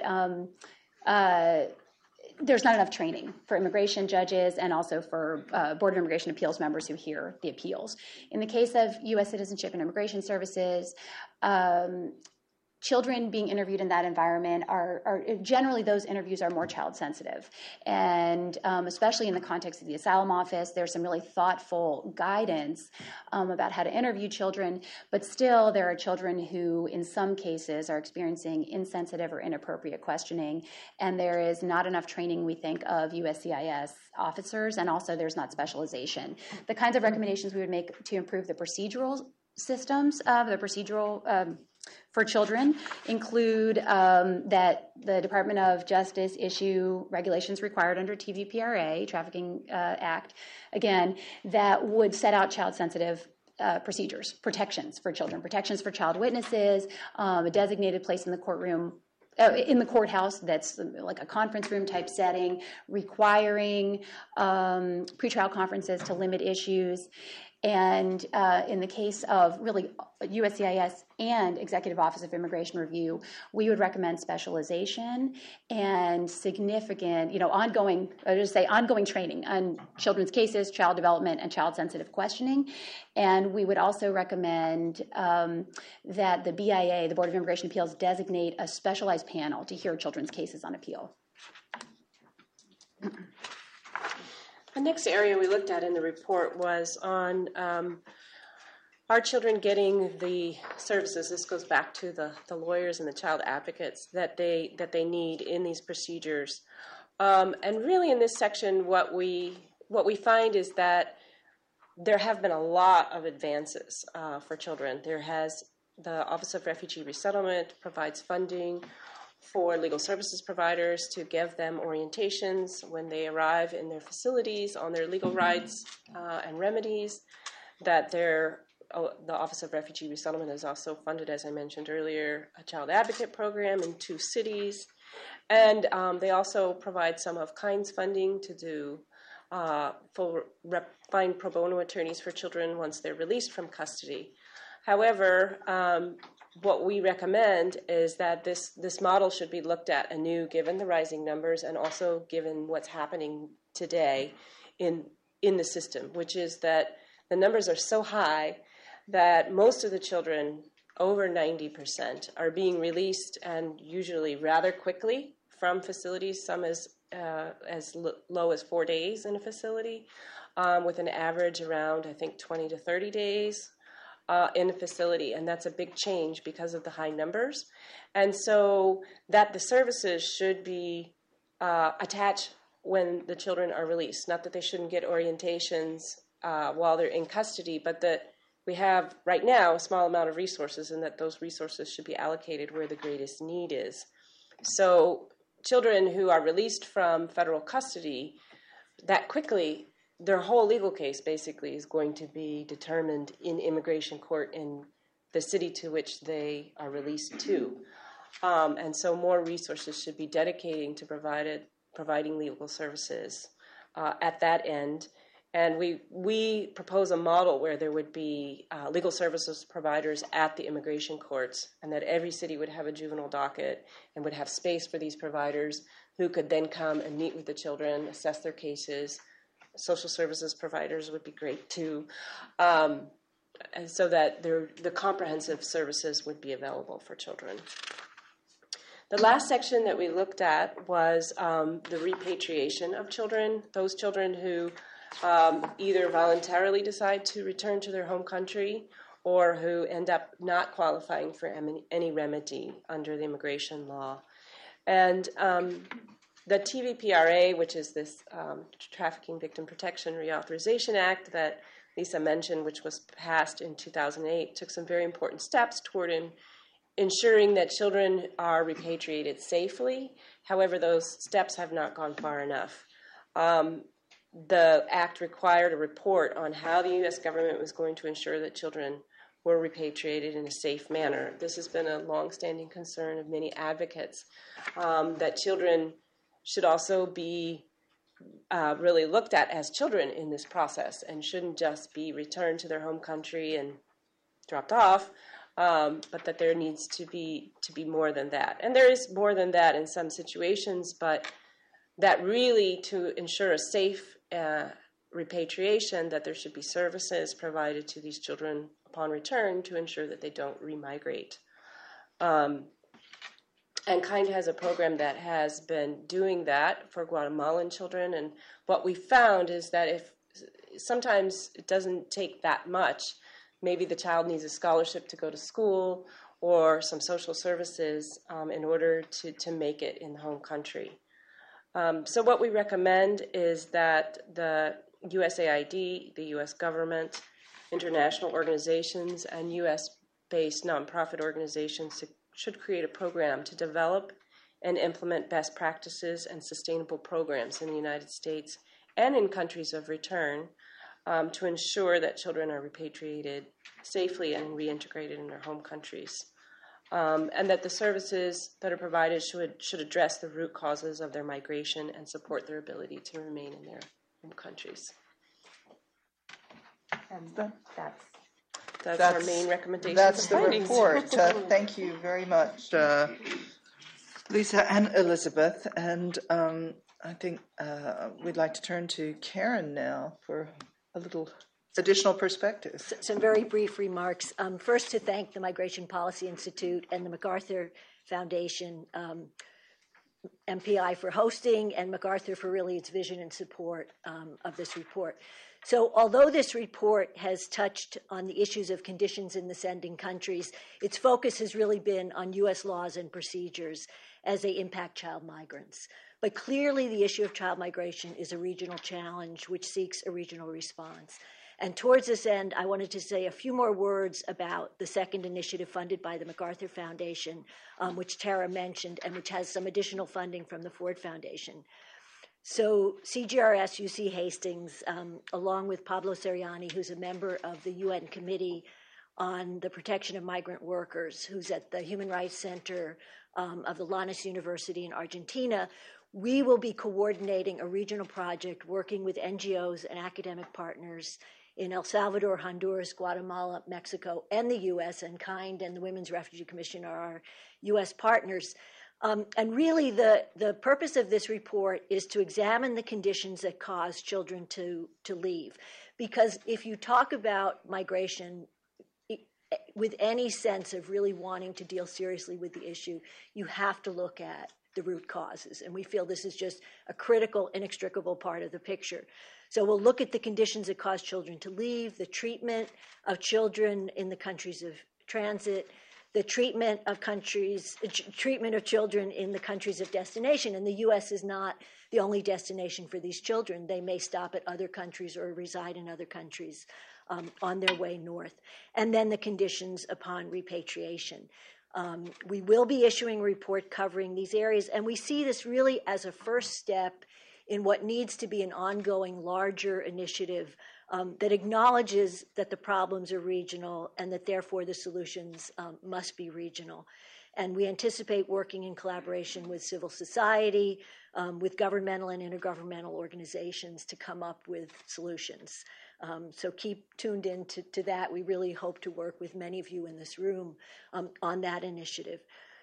there's not enough training for immigration judges and also for Board of Immigration Appeals members who hear the appeals. In the case of U.S. Citizenship and Immigration Services, children being interviewed in that environment are generally, those interviews are more child sensitive. And especially in the context of the asylum office, there's some really thoughtful guidance about how to interview children, but still there are children who in some cases are experiencing insensitive or inappropriate questioning, and there is not enough training, we think, of USCIS officers, and also there's not specialization. The kinds of recommendations we would make to improve the procedural systems, for children include that the Department of Justice issue regulations required under TVPRA, Trafficking Act, again, that would set out child-sensitive procedures, protections for children, protections for child witnesses, a designated place in the courtroom, in the courthouse that's like a conference room type setting, requiring pretrial conferences to limit issues. And in the case of really USCIS and Executive Office of Immigration Review, we would recommend specialization and significant, ongoing training on children's cases, child development, and child-sensitive questioning. And we would also recommend that the BIA, the Board of Immigration Appeals, designate a specialized panel to hear children's cases on appeal. The next area we looked at in the report was on our children getting the services. This goes back to the lawyers and the child advocates that they need in these procedures. And really in this section, what we find is that there have been a lot of advances for children. The Office of Refugee Resettlement provides funding for legal services providers to give them orientations when they arrive in their facilities on their legal rights and remedies. That the Office of Refugee Resettlement has also funded, as I mentioned earlier, a child advocate program in 2 cities. And they also provide some of KIND's funding to do find pro bono attorneys for children once they're released from custody. However, what we recommend is that this model should be looked at anew, given the rising numbers and also given what's happening today in the system, which is that the numbers are so high that most of the children, over 90%, are being released, and usually rather quickly, from facilities, some as low as 4 days in a facility, with an average around, I think, 20 to 30 days in a facility. And that's a big change because of the high numbers. And so that the services should be attached when the children are released. Not that they shouldn't get orientations while they're in custody, but that we have right now a small amount of resources, and that those resources should be allocated where the greatest need is. So children who are released from federal custody, that quickly, their whole legal case basically is going to be determined in immigration court in the city to which they are released to. And so more resources should be dedicating to providing legal services at that end. And we propose a model where there would be legal services providers at the immigration courts, and that every city would have a juvenile docket and would have space for these providers who could then come and meet with the children, assess their cases. Social services providers would be great too, and so that the comprehensive services would be available for children. The last section that we looked at was the repatriation of children, those children who either voluntarily decide to return to their home country or who end up not qualifying for any remedy under the immigration law. And the TVPRA, which is this Trafficking Victim Protection Reauthorization Act that Lisa mentioned, which was passed in 2008, took some very important steps toward ensuring that children are repatriated safely. However, those steps have not gone far enough. The act required a report on how the U.S. government was going to ensure that children were repatriated in a safe manner. This has been a longstanding concern of many advocates, that children should also be really looked at as children in this process and shouldn't just be returned to their home country and dropped off, but that there needs to be more than that. And there is more than that in some situations, but that really, to ensure a safe repatriation, that there should be services provided to these children upon return to ensure that they don't remigrate. And KIND has a program that has been doing that for Guatemalan children, and what we found is that if sometimes it doesn't take that much, maybe the child needs a scholarship to go to school or some social services in order to make it in the home country. So what we recommend is that the USAID, the U.S. government, international organizations, and U.S.-based nonprofit organizations should create a program to develop and implement best practices and sustainable programs in the United States and in countries of return to ensure that children are repatriated safely and reintegrated in their home countries. And that the services that are provided should address the root causes of their migration and support their ability to remain in their home countries. And that's our main recommendation. That's the findings. report. Thank you very much, Lisa and Elizabeth. And I think we'd like to turn to Karen now for a little additional perspective. Some very brief remarks. First, to thank the Migration Policy Institute and the MacArthur Foundation, MPI for hosting, and MacArthur for really its vision and support of this report. So although this report has touched on the issues of conditions in the sending countries, its focus has really been on U.S. laws and procedures as they impact child migrants. But clearly the issue of child migration is a regional challenge which seeks a regional response. And towards this end, I wanted to say a few more words about the second initiative funded by the MacArthur Foundation, which Tara mentioned, and which has some additional funding from the Ford Foundation. So CGRS UC Hastings, along with Pablo Seriani, who's a member of the UN Committee on the Protection of Migrant Workers, who's at the Human Rights Center of the Lanús University in Argentina, we will be coordinating a regional project working with NGOs and academic partners in El Salvador, Honduras, Guatemala, Mexico, and the U.S., and KIND and the Women's Refugee Commission are our U.S. partners. And really, the purpose of this report is to examine the conditions that cause children to leave. Because if you talk about migration with any sense of really wanting to deal seriously with the issue, you have to look at the root causes. And we feel this is just a critical, inextricable part of the picture. So we'll look at the conditions that cause children to leave, the treatment of children in the countries of transit, the treatment of children in the countries of destination. And the U.S. is not the only destination for these children. They may stop at other countries or reside in other countries on their way north. And then the conditions upon repatriation. We will be issuing a report covering these areas, and we see this really as a first step in what needs to be an ongoing, larger initiative that acknowledges that the problems are regional and that therefore the solutions must be regional. And we anticipate working in collaboration with civil society, with governmental and intergovernmental organizations to come up with solutions. So keep tuned in to that. We really hope to work with many of you in this room on that initiative.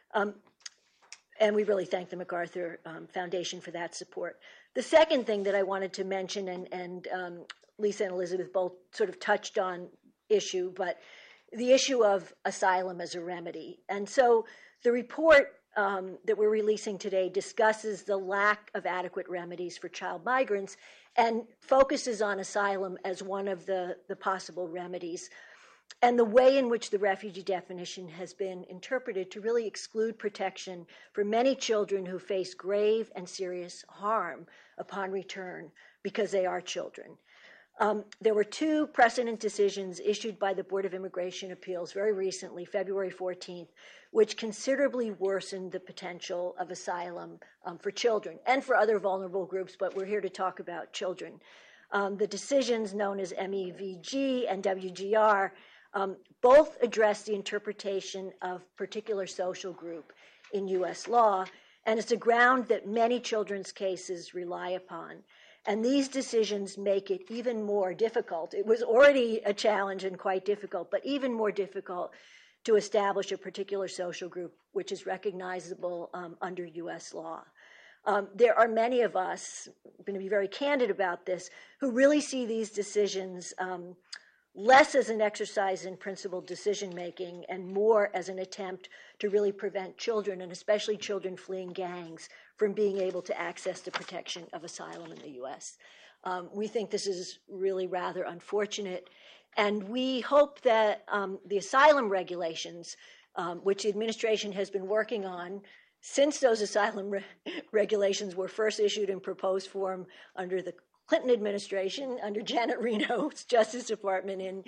And we really thank the MacArthur Foundation for that support. The second thing that I wanted to mention, and Lisa and Elizabeth both sort of touched on issue, but the issue of asylum as a remedy. And so the report that we're releasing today discusses the lack of adequate remedies for child migrants and focuses on asylum as one of the possible remedies, and the way in which the refugee definition has been interpreted to really exclude protection for many children who face grave and serious harm upon return because they are children. There were two precedent decisions issued by the Board of Immigration Appeals very recently, February 14th, which considerably worsened the potential of asylum for children and for other vulnerable groups, but we're here to talk about children. The decisions known as MEVG and WGR both address the interpretation of particular social group in U.S. law, and it's a ground that many children's cases rely upon. And these decisions make it even more difficult. It was already a challenge and quite difficult, but even more difficult to establish a particular social group which is recognizable under U.S. law. There are many of us, I'm going to be very candid about this, who really see these decisions less as an exercise in principled decision-making and more as an attempt to really prevent children, and especially children fleeing gangs, from being able to access the protection of asylum in the U.S. We think this is really rather unfortunate, and we hope that the asylum regulations, which the administration has been working on since those asylum regulations were first issued in proposed form under the Clinton administration, under Janet Reno's Justice Department in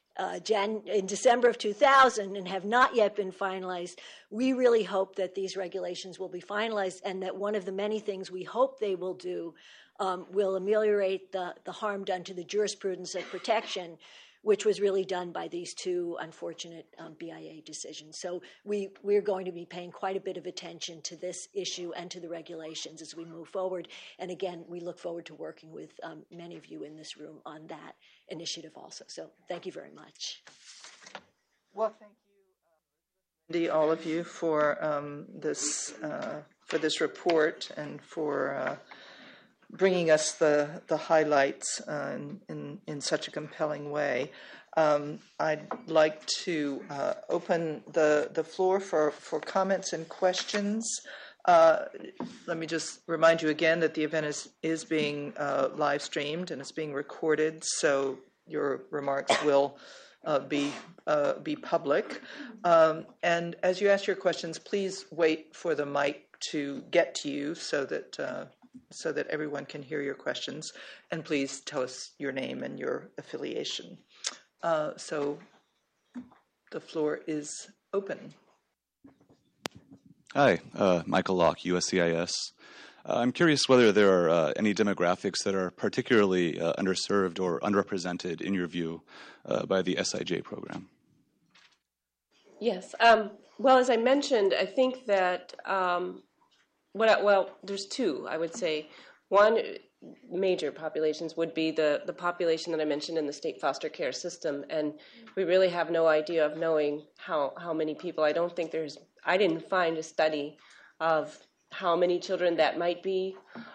December of 2000, and have not yet been finalized. We really hope that these regulations will be finalized, and that one of the many things we hope they will do will ameliorate the harm done to the jurisprudence of protection, which was really done by these two unfortunate BIA decisions. So we're going to be paying quite a bit of attention to this issue and to the regulations as we move forward. And again, we look forward to working with many of you in this room on that initiative also. So thank you very much. Well, thank you, Wendy, all of you for this report and for bringing us the highlights in such a compelling way. I'd like to open the floor for comments and questions. Let me just remind you again that the event is being live streamed and it's being recorded, so your remarks will be public. And as you ask your questions, please wait for the mic to get to you so that everyone can hear your questions. And please tell us your name and your affiliation. So the floor is open. Hi, Michael Locke, USCIS. I'm curious whether there are any demographics that are particularly underserved or underrepresented in your view by the SIJ program. Yes. Well, as I mentioned, I think that well, there's two, I would say. One, major populations would be the population that I mentioned in the state foster care system, and we really have no idea of knowing how many people. I didn't find a study of how many children that might be,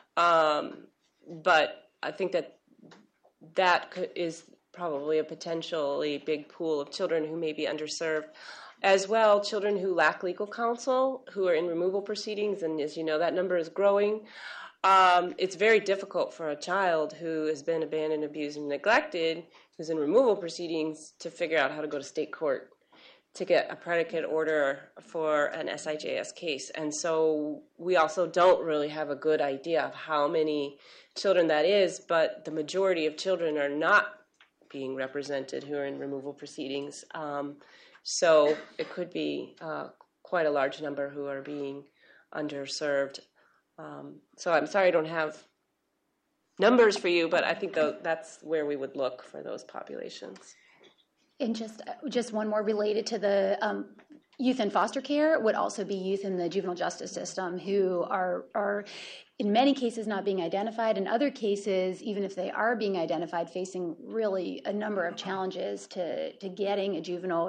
but I think that is probably a potentially big pool of children who may be underserved. As well, children who lack legal counsel, who are in removal proceedings, and as you know, that number is growing. It's very difficult for a child who has been abandoned, abused, and neglected, who's in removal proceedings, to figure out how to go to state court to get a predicate order for an SIJS case. And so we also don't really have a good idea of how many children that is, but the majority of children are not being represented who are in removal proceedings. So it could be quite a large number who are being underserved. So I'm sorry I don't have numbers for you, but I think that's where we would look for those populations. And just one more related to the youth in foster care would also be youth in the juvenile justice system who are in many cases not being identified. In other cases, even if they are being identified, facing really a number of challenges to getting a juvenile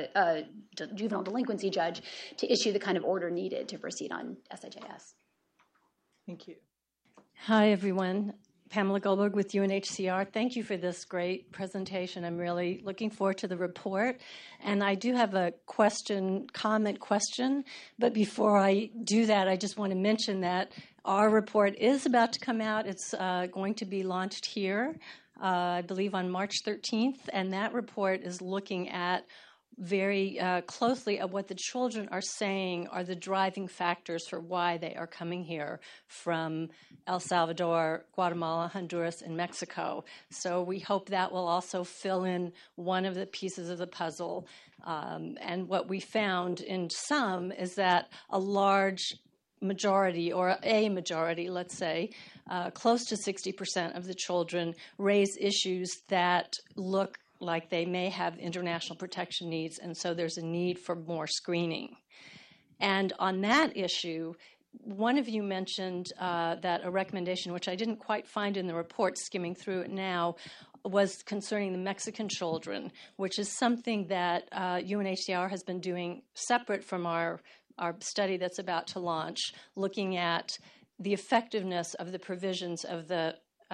delinquency judge to issue the kind of order needed to proceed on SIJS. Thank you. Hi, everyone. Pamela Goldberg with UNHCR. Thank you for this great presentation. I'm really looking forward to the report. And I do have a comment question. But before I do that, I just want to mention that our report is about to come out. It's going to be launched here, I believe, on March 13th. And that report is looking at very closely at what the children are saying are the driving factors for why they are coming here from El Salvador, Guatemala, Honduras, and Mexico. So we hope that will also fill in one of the pieces of the puzzle. And what we found in some is that a large majority, or a majority, let's say, close to 60% of the children raise issues that look like they may have international protection needs, and so there's a need for more screening. And on that issue, one of you mentioned that a recommendation, which I didn't quite find in the report, skimming through it now, was concerning the Mexican children, which is something that UNHCR has been doing separate from our study that's about to launch, looking at the effectiveness of the provisions of the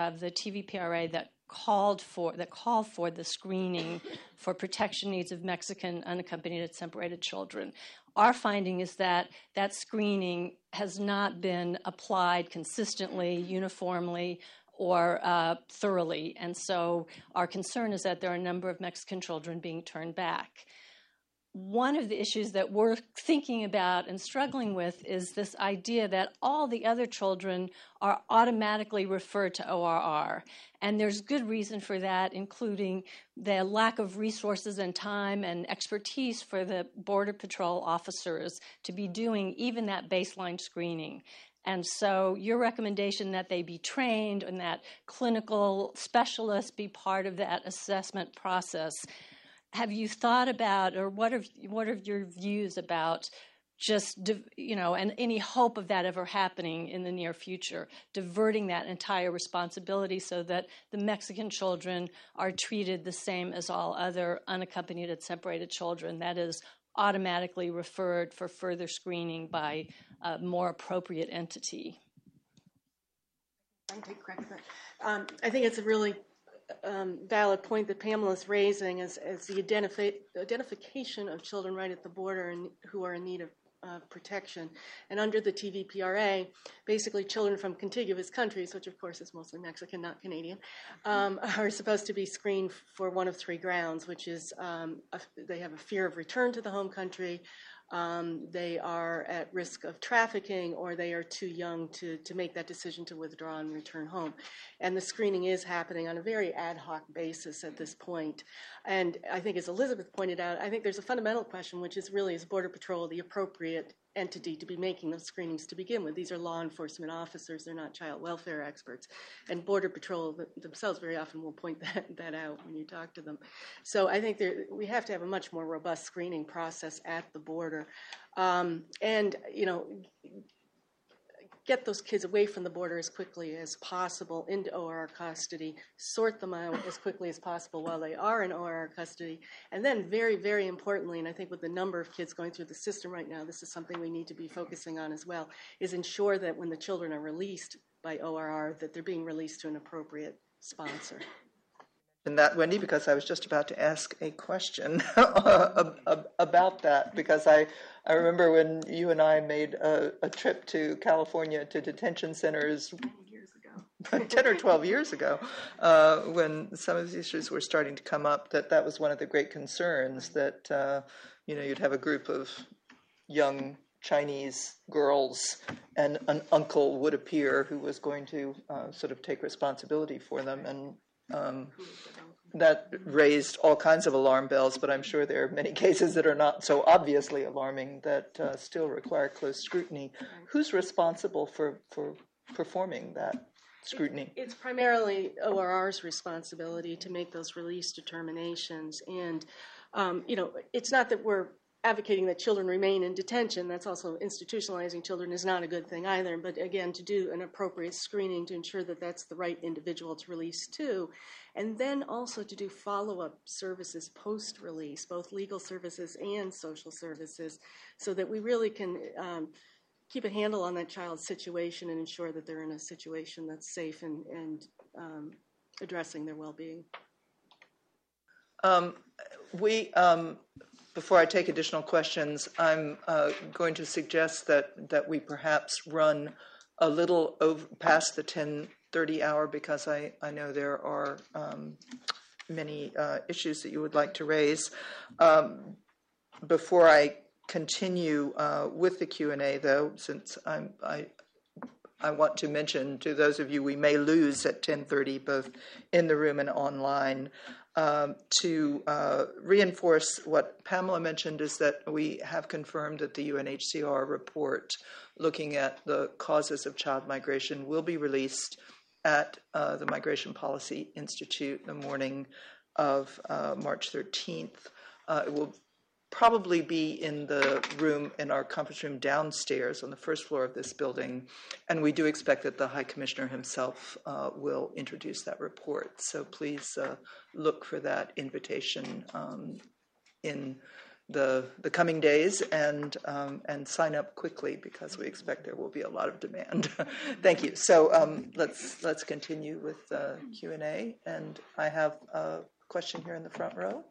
TVPRA that call for the screening for protection needs of Mexican unaccompanied and separated children. Our finding is that that screening has not been applied consistently, uniformly, or thoroughly. And so our concern is that there are a number of Mexican children being turned back. One of the issues that we're thinking about and struggling with is this idea that all the other children are automatically referred to ORR. And there's good reason for that, including the lack of resources and time and expertise for the Border Patrol officers to be doing even that baseline screening. And so your recommendation that they be trained and that clinical specialists be part of that assessment process, have you thought about, or what are your views about just, and any hope of that ever happening in the near future, diverting that entire responsibility so that the Mexican children are treated the same as all other unaccompanied and separated children, that is, automatically referred for further screening by a more appropriate entity? I can take credit for that. I think it's a really valid point that Pamela's raising as the identification of children right at the border and who are in need of protection. And under the TVPRA, basically children from contiguous countries, which of course is mostly Mexican, not Canadian, are supposed to be screened for one of three grounds, which is they have a fear of return to the home country, they are at risk of trafficking, or they are too young to make that decision to withdraw and return home. And the screening is happening on a very ad hoc basis at this point. And I think, as Elizabeth pointed out, I think there's a fundamental question, which is really, is Border Patrol the appropriate entity to be making those screenings to begin with? These are law enforcement officers, they're not child welfare experts. And Border Patrol themselves very often will point that out when you talk to them. So I think we have to have a much more robust screening process at the border. And, get those kids away from the border as quickly as possible into ORR custody, sort them out as quickly as possible while they are in ORR custody, and then very, very importantly, and I think with the number of kids going through the system right now, this is something we need to be focusing on as well, is ensure that when the children are released by ORR, that they're being released to an appropriate sponsor. And that, Wendy, because I was just about to ask a question about that, because I remember when you and I made a trip to California to detention centers 10 or 12 years ago, when some of these issues were starting to come up, that was one of the great concerns, that you'd have a group of young Chinese girls and an uncle would appear who was going to sort of take responsibility for them, and that raised all kinds of alarm bells, but I'm sure there are many cases that are not so obviously alarming that still require close scrutiny. Who's responsible for performing that scrutiny? It's primarily ORR's responsibility to make those release determinations, and it's not that we're advocating that children remain in detention. That's also institutionalizing children is not a good thing either. But again, to do an appropriate screening to ensure that that's the right individual to release to, and then also to do follow-up services post-release, both legal services and social services, so that we really can keep a handle on that child's situation and ensure that they're in a situation that's safe and addressing their well-being. Before I take additional questions, I'm going to suggest that we perhaps run a little past the 10:30 hour, because I know there are many issues that you would like to raise. Before I continue with the Q&A, though, since I want to mention to those of you we may lose at 10:30, both in the room and online, to reinforce what Pamela mentioned, is that we have confirmed that the UNHCR report looking at the causes of child migration will be released at the Migration Policy Institute the morning of March 13th. It will probably be in the room, in our conference room downstairs on the first floor of this building, and we do expect that the High Commissioner himself will introduce that report. So please look for that invitation in the coming days, and sign up quickly, because we expect there will be a lot of demand. Thank you. So let's continue with Q&A, and I have a question here in the front row.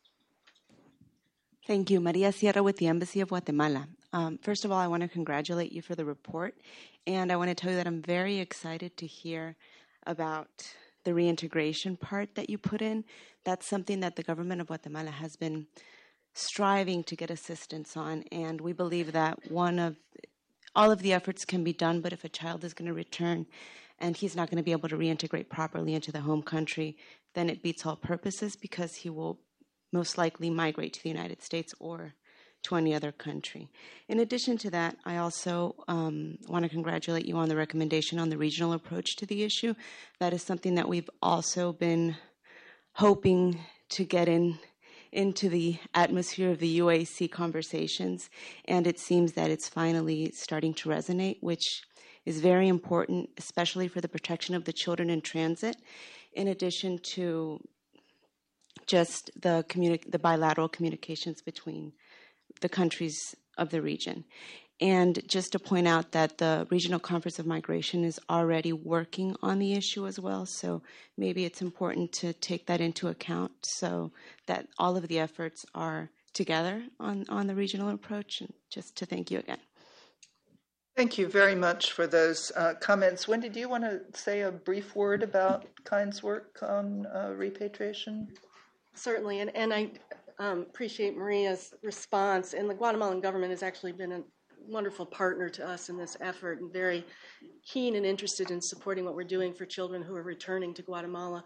Thank you. Maria Sierra with the Embassy of Guatemala. First of all, I want to congratulate you for the report, and I want to tell you that I'm very excited to hear about the reintegration part that you put in. That's something that the government of Guatemala has been striving to get assistance on, and we believe that all of the efforts can be done, but if a child is going to return and he's not going to be able to reintegrate properly into the home country, then it beats all purposes, because he will most likely migrate to the United States or to any other country. In addition to that, I also want to congratulate you on the recommendation on the regional approach to the issue. That is something that we've also been hoping to get into the atmosphere of the UAC conversations, and it seems that it's finally starting to resonate, which is very important, especially for the protection of the children in transit, in addition to just the bilateral communications between the countries of the region. And just to point out that the Regional Conference of Migration is already working on the issue as well, so maybe it's important to take that into account, so that all of the efforts are together on the regional approach, and just to thank you again. Thank you very much for those comments. Wendy, do you want to say a brief word about KIND's work on repatriation? Certainly, and I appreciate Maria's response, and the Guatemalan government has actually been a wonderful partner to us in this effort, and very keen and interested in supporting what we're doing for children who are returning to Guatemala.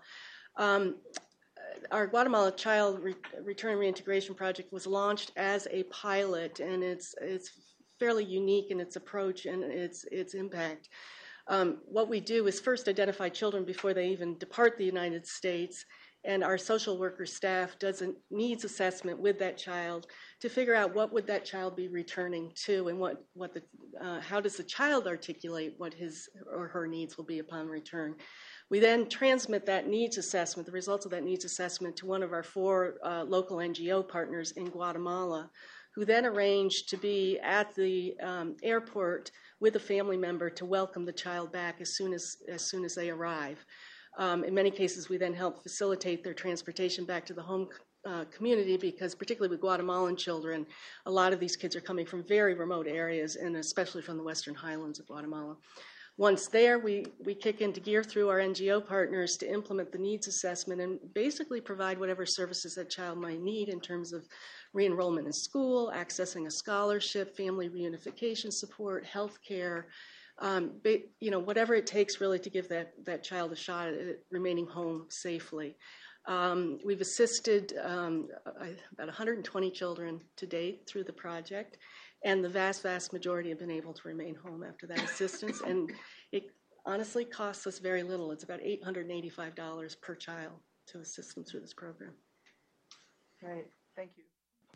Our Guatemala Child Return Reintegration Project was launched as a pilot, and it's fairly unique in its approach and its impact. What we do is first identify children before they even depart the United States, and our social worker staff does a needs assessment with that child to figure out what would that child be returning to, and how does the child articulate what his or her needs will be upon return. We then transmit that needs assessment, the results of that needs assessment, to one of our 4 local NGO partners in Guatemala, who then arrange to be at the airport with a family member to welcome the child back as soon as they arrive. In many cases, we then help facilitate their transportation back to the home community, because particularly with Guatemalan children, a lot of these kids are coming from very remote areas, and especially from the western highlands of Guatemala. Once there, we kick into gear through our NGO partners to implement the needs assessment and basically provide whatever services that child might need in terms of re-enrollment in school, accessing a scholarship, family reunification support, health care, whatever it takes really to give that child a shot at remaining home safely. We've assisted about 120 children to date through the project, and the vast majority have been able to remain home after that assistance. And it honestly costs us very little. It's about $885 per child to assist them through this program. Right. Thank you.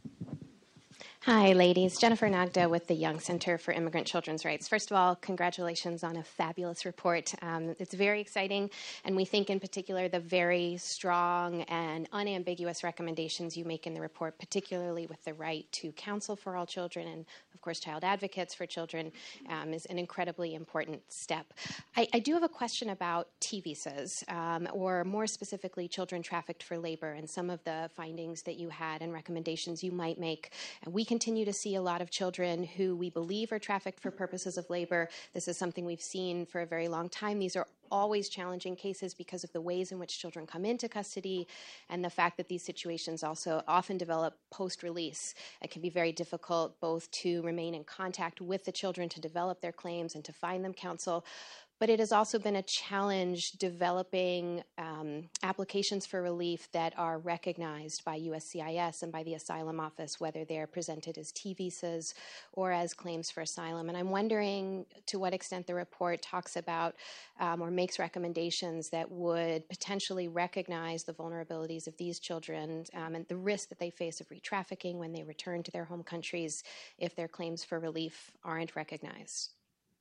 Hi, ladies. Jennifer Nagda with the Young Center for Immigrant Children's Rights. First of all, congratulations on a fabulous report. It's very exciting, and we think in particular the very strong and unambiguous recommendations you make in the report, particularly with the right to counsel for all children and, of course, child advocates for children, is an incredibly important step. I do have a question about T visas, or more specifically, children trafficked for labor, and some of the findings that you had and recommendations you might make. We continue to see a lot of children who we believe are trafficked for purposes of labor. This is something we've seen for a very long time. These are always challenging cases because of the ways in which children come into custody and the fact that these situations also often develop post-release. It can be very difficult both to remain in contact with the children to develop their claims and to find them counsel. But it has also been a challenge developing applications for relief that are recognized by USCIS and by the Asylum Office, whether they're presented as T visas or as claims for asylum. And I'm wondering to what extent the report talks about or makes recommendations that would potentially recognize the vulnerabilities of these children and the risk that they face of re-trafficking when they return to their home countries if their claims for relief aren't recognized.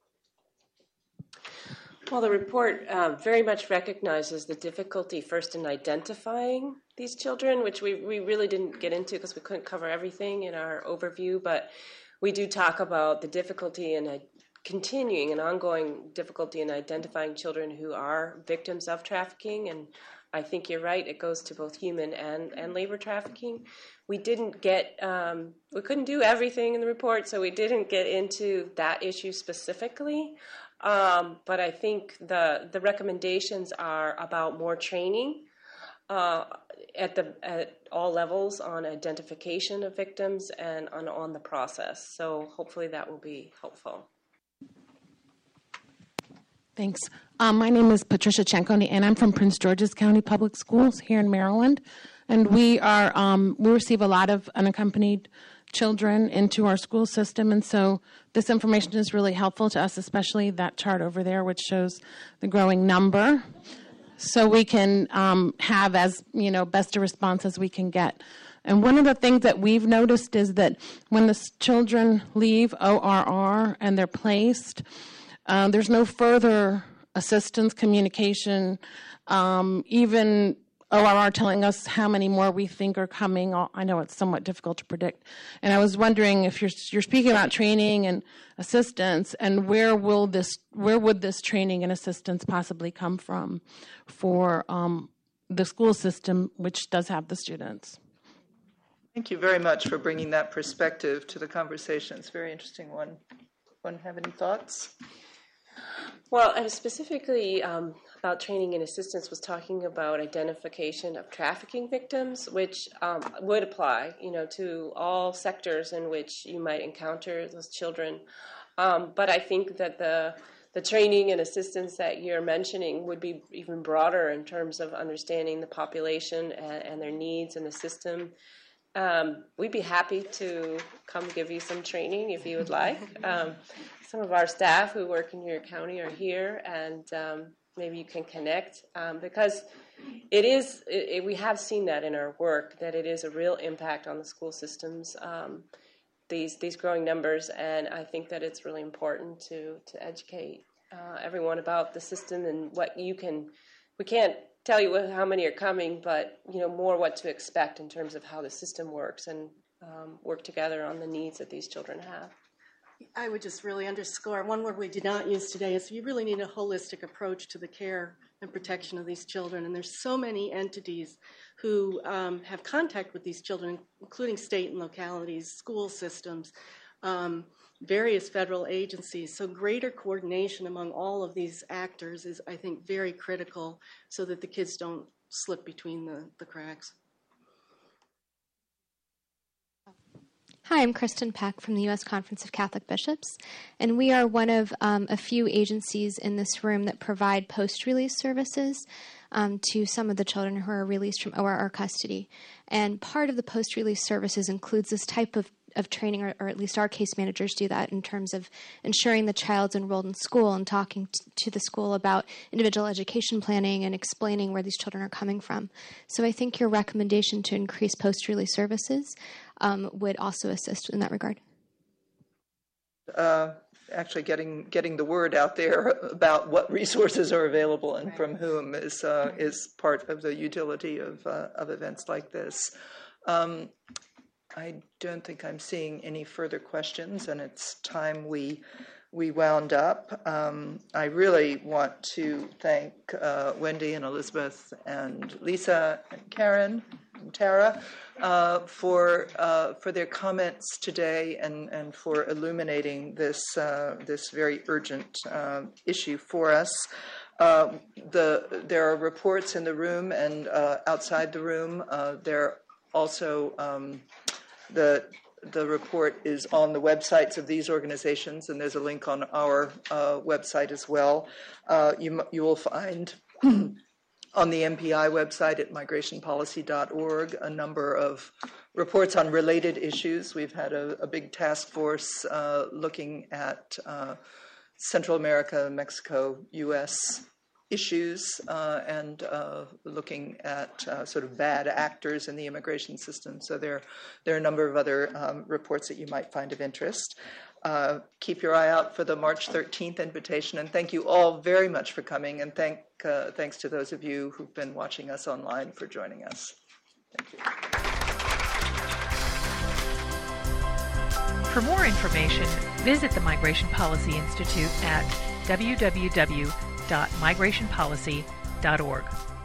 Well, the report very much recognizes the difficulty first in identifying these children, which we really didn't get into because we couldn't cover everything in our overview, but we do talk about the difficulty in continuing and ongoing difficulty in identifying children who are victims of trafficking, and I think you're right, it goes to both human and labor trafficking. We didn't get, we couldn't do everything in the report, so we didn't get into that issue specifically. But I think the recommendations are about more training at all levels on identification of victims and on the process. So hopefully that will be helpful. Thanks. My name is Patricia Cianconi, and I'm from Prince George's County Public Schools here in Maryland. And we receive a lot of unaccompanied children into our school system, and so this information is really helpful to us, especially that chart over there, which shows the growing number, so we can have as best a response as we can get. And one of the things that we've noticed is that when the children leave ORR and they're placed, there's no further assistance, communication, even ORR telling us how many more we think are coming. I know it's somewhat difficult to predict. And I was wondering if you're speaking about training and assistance, and where would this training and assistance possibly come from for the school system, which does have the students? Thank you very much for bringing that perspective to the conversation. It's a very interesting one. Anyone have any thoughts? Well, I was specifically about training and assistance was talking about identification of trafficking victims, which would apply, to all sectors in which you might encounter those children. But I think that the training and assistance that you're mentioning would be even broader in terms of understanding the population and their needs and the system. We'd be happy to come give you some training if you would like. Some of our staff who work in your county are here, and maybe you can connect because we have seen that in our work, that it is a real impact on the school systems, these growing numbers, and I think that it's really important to educate everyone about the system and what you can. We can't tell you how many are coming, but more what to expect in terms of how the system works and work together on the needs that these children have. I would just really underscore one word we did not use today is you really need a holistic approach to the care and protection of these children. And there's so many entities who have contact with these children, including state and localities, school systems, various federal agencies. So greater coordination among all of these actors is, I think, very critical so that the kids don't slip between the cracks. Hi, I'm Kristen Peck from the U.S. Conference of Catholic Bishops, and we are one of a few agencies in this room that provide post-release services to some of the children who are released from ORR custody. And part of the post-release services includes this type of training, or at least our case managers do that, in terms of ensuring the child's enrolled in school and talking to the school about individual education planning and explaining where these children are coming from. So I think your recommendation to increase post-release services would also assist in that regard. Actually getting the word out there about what resources are available and from whom is part of the utility of events like this. I don't think I'm seeing any further questions, and it's time we wound up. I really want to thank Wendy and Elizabeth and Lisa and Karen and Tara for their comments today and for illuminating this very urgent issue for us. There are reports in the room and outside the room. There also the report is on the websites of these organizations, and there's a link on our website as well. You will find on the MPI website at migrationpolicy.org a number of reports on related issues. We've had a big task force looking at Central America, Mexico, U.S. issues and looking at sort of bad actors in the immigration system. So there are a number of other reports that you might find of interest. Keep your eye out for the March 13th invitation, and thank you all very much for coming, and thanks to those of you who've been watching us online for joining us. Thank you. For more information, visit the Migration Policy Institute at www.migrationpolicy.org.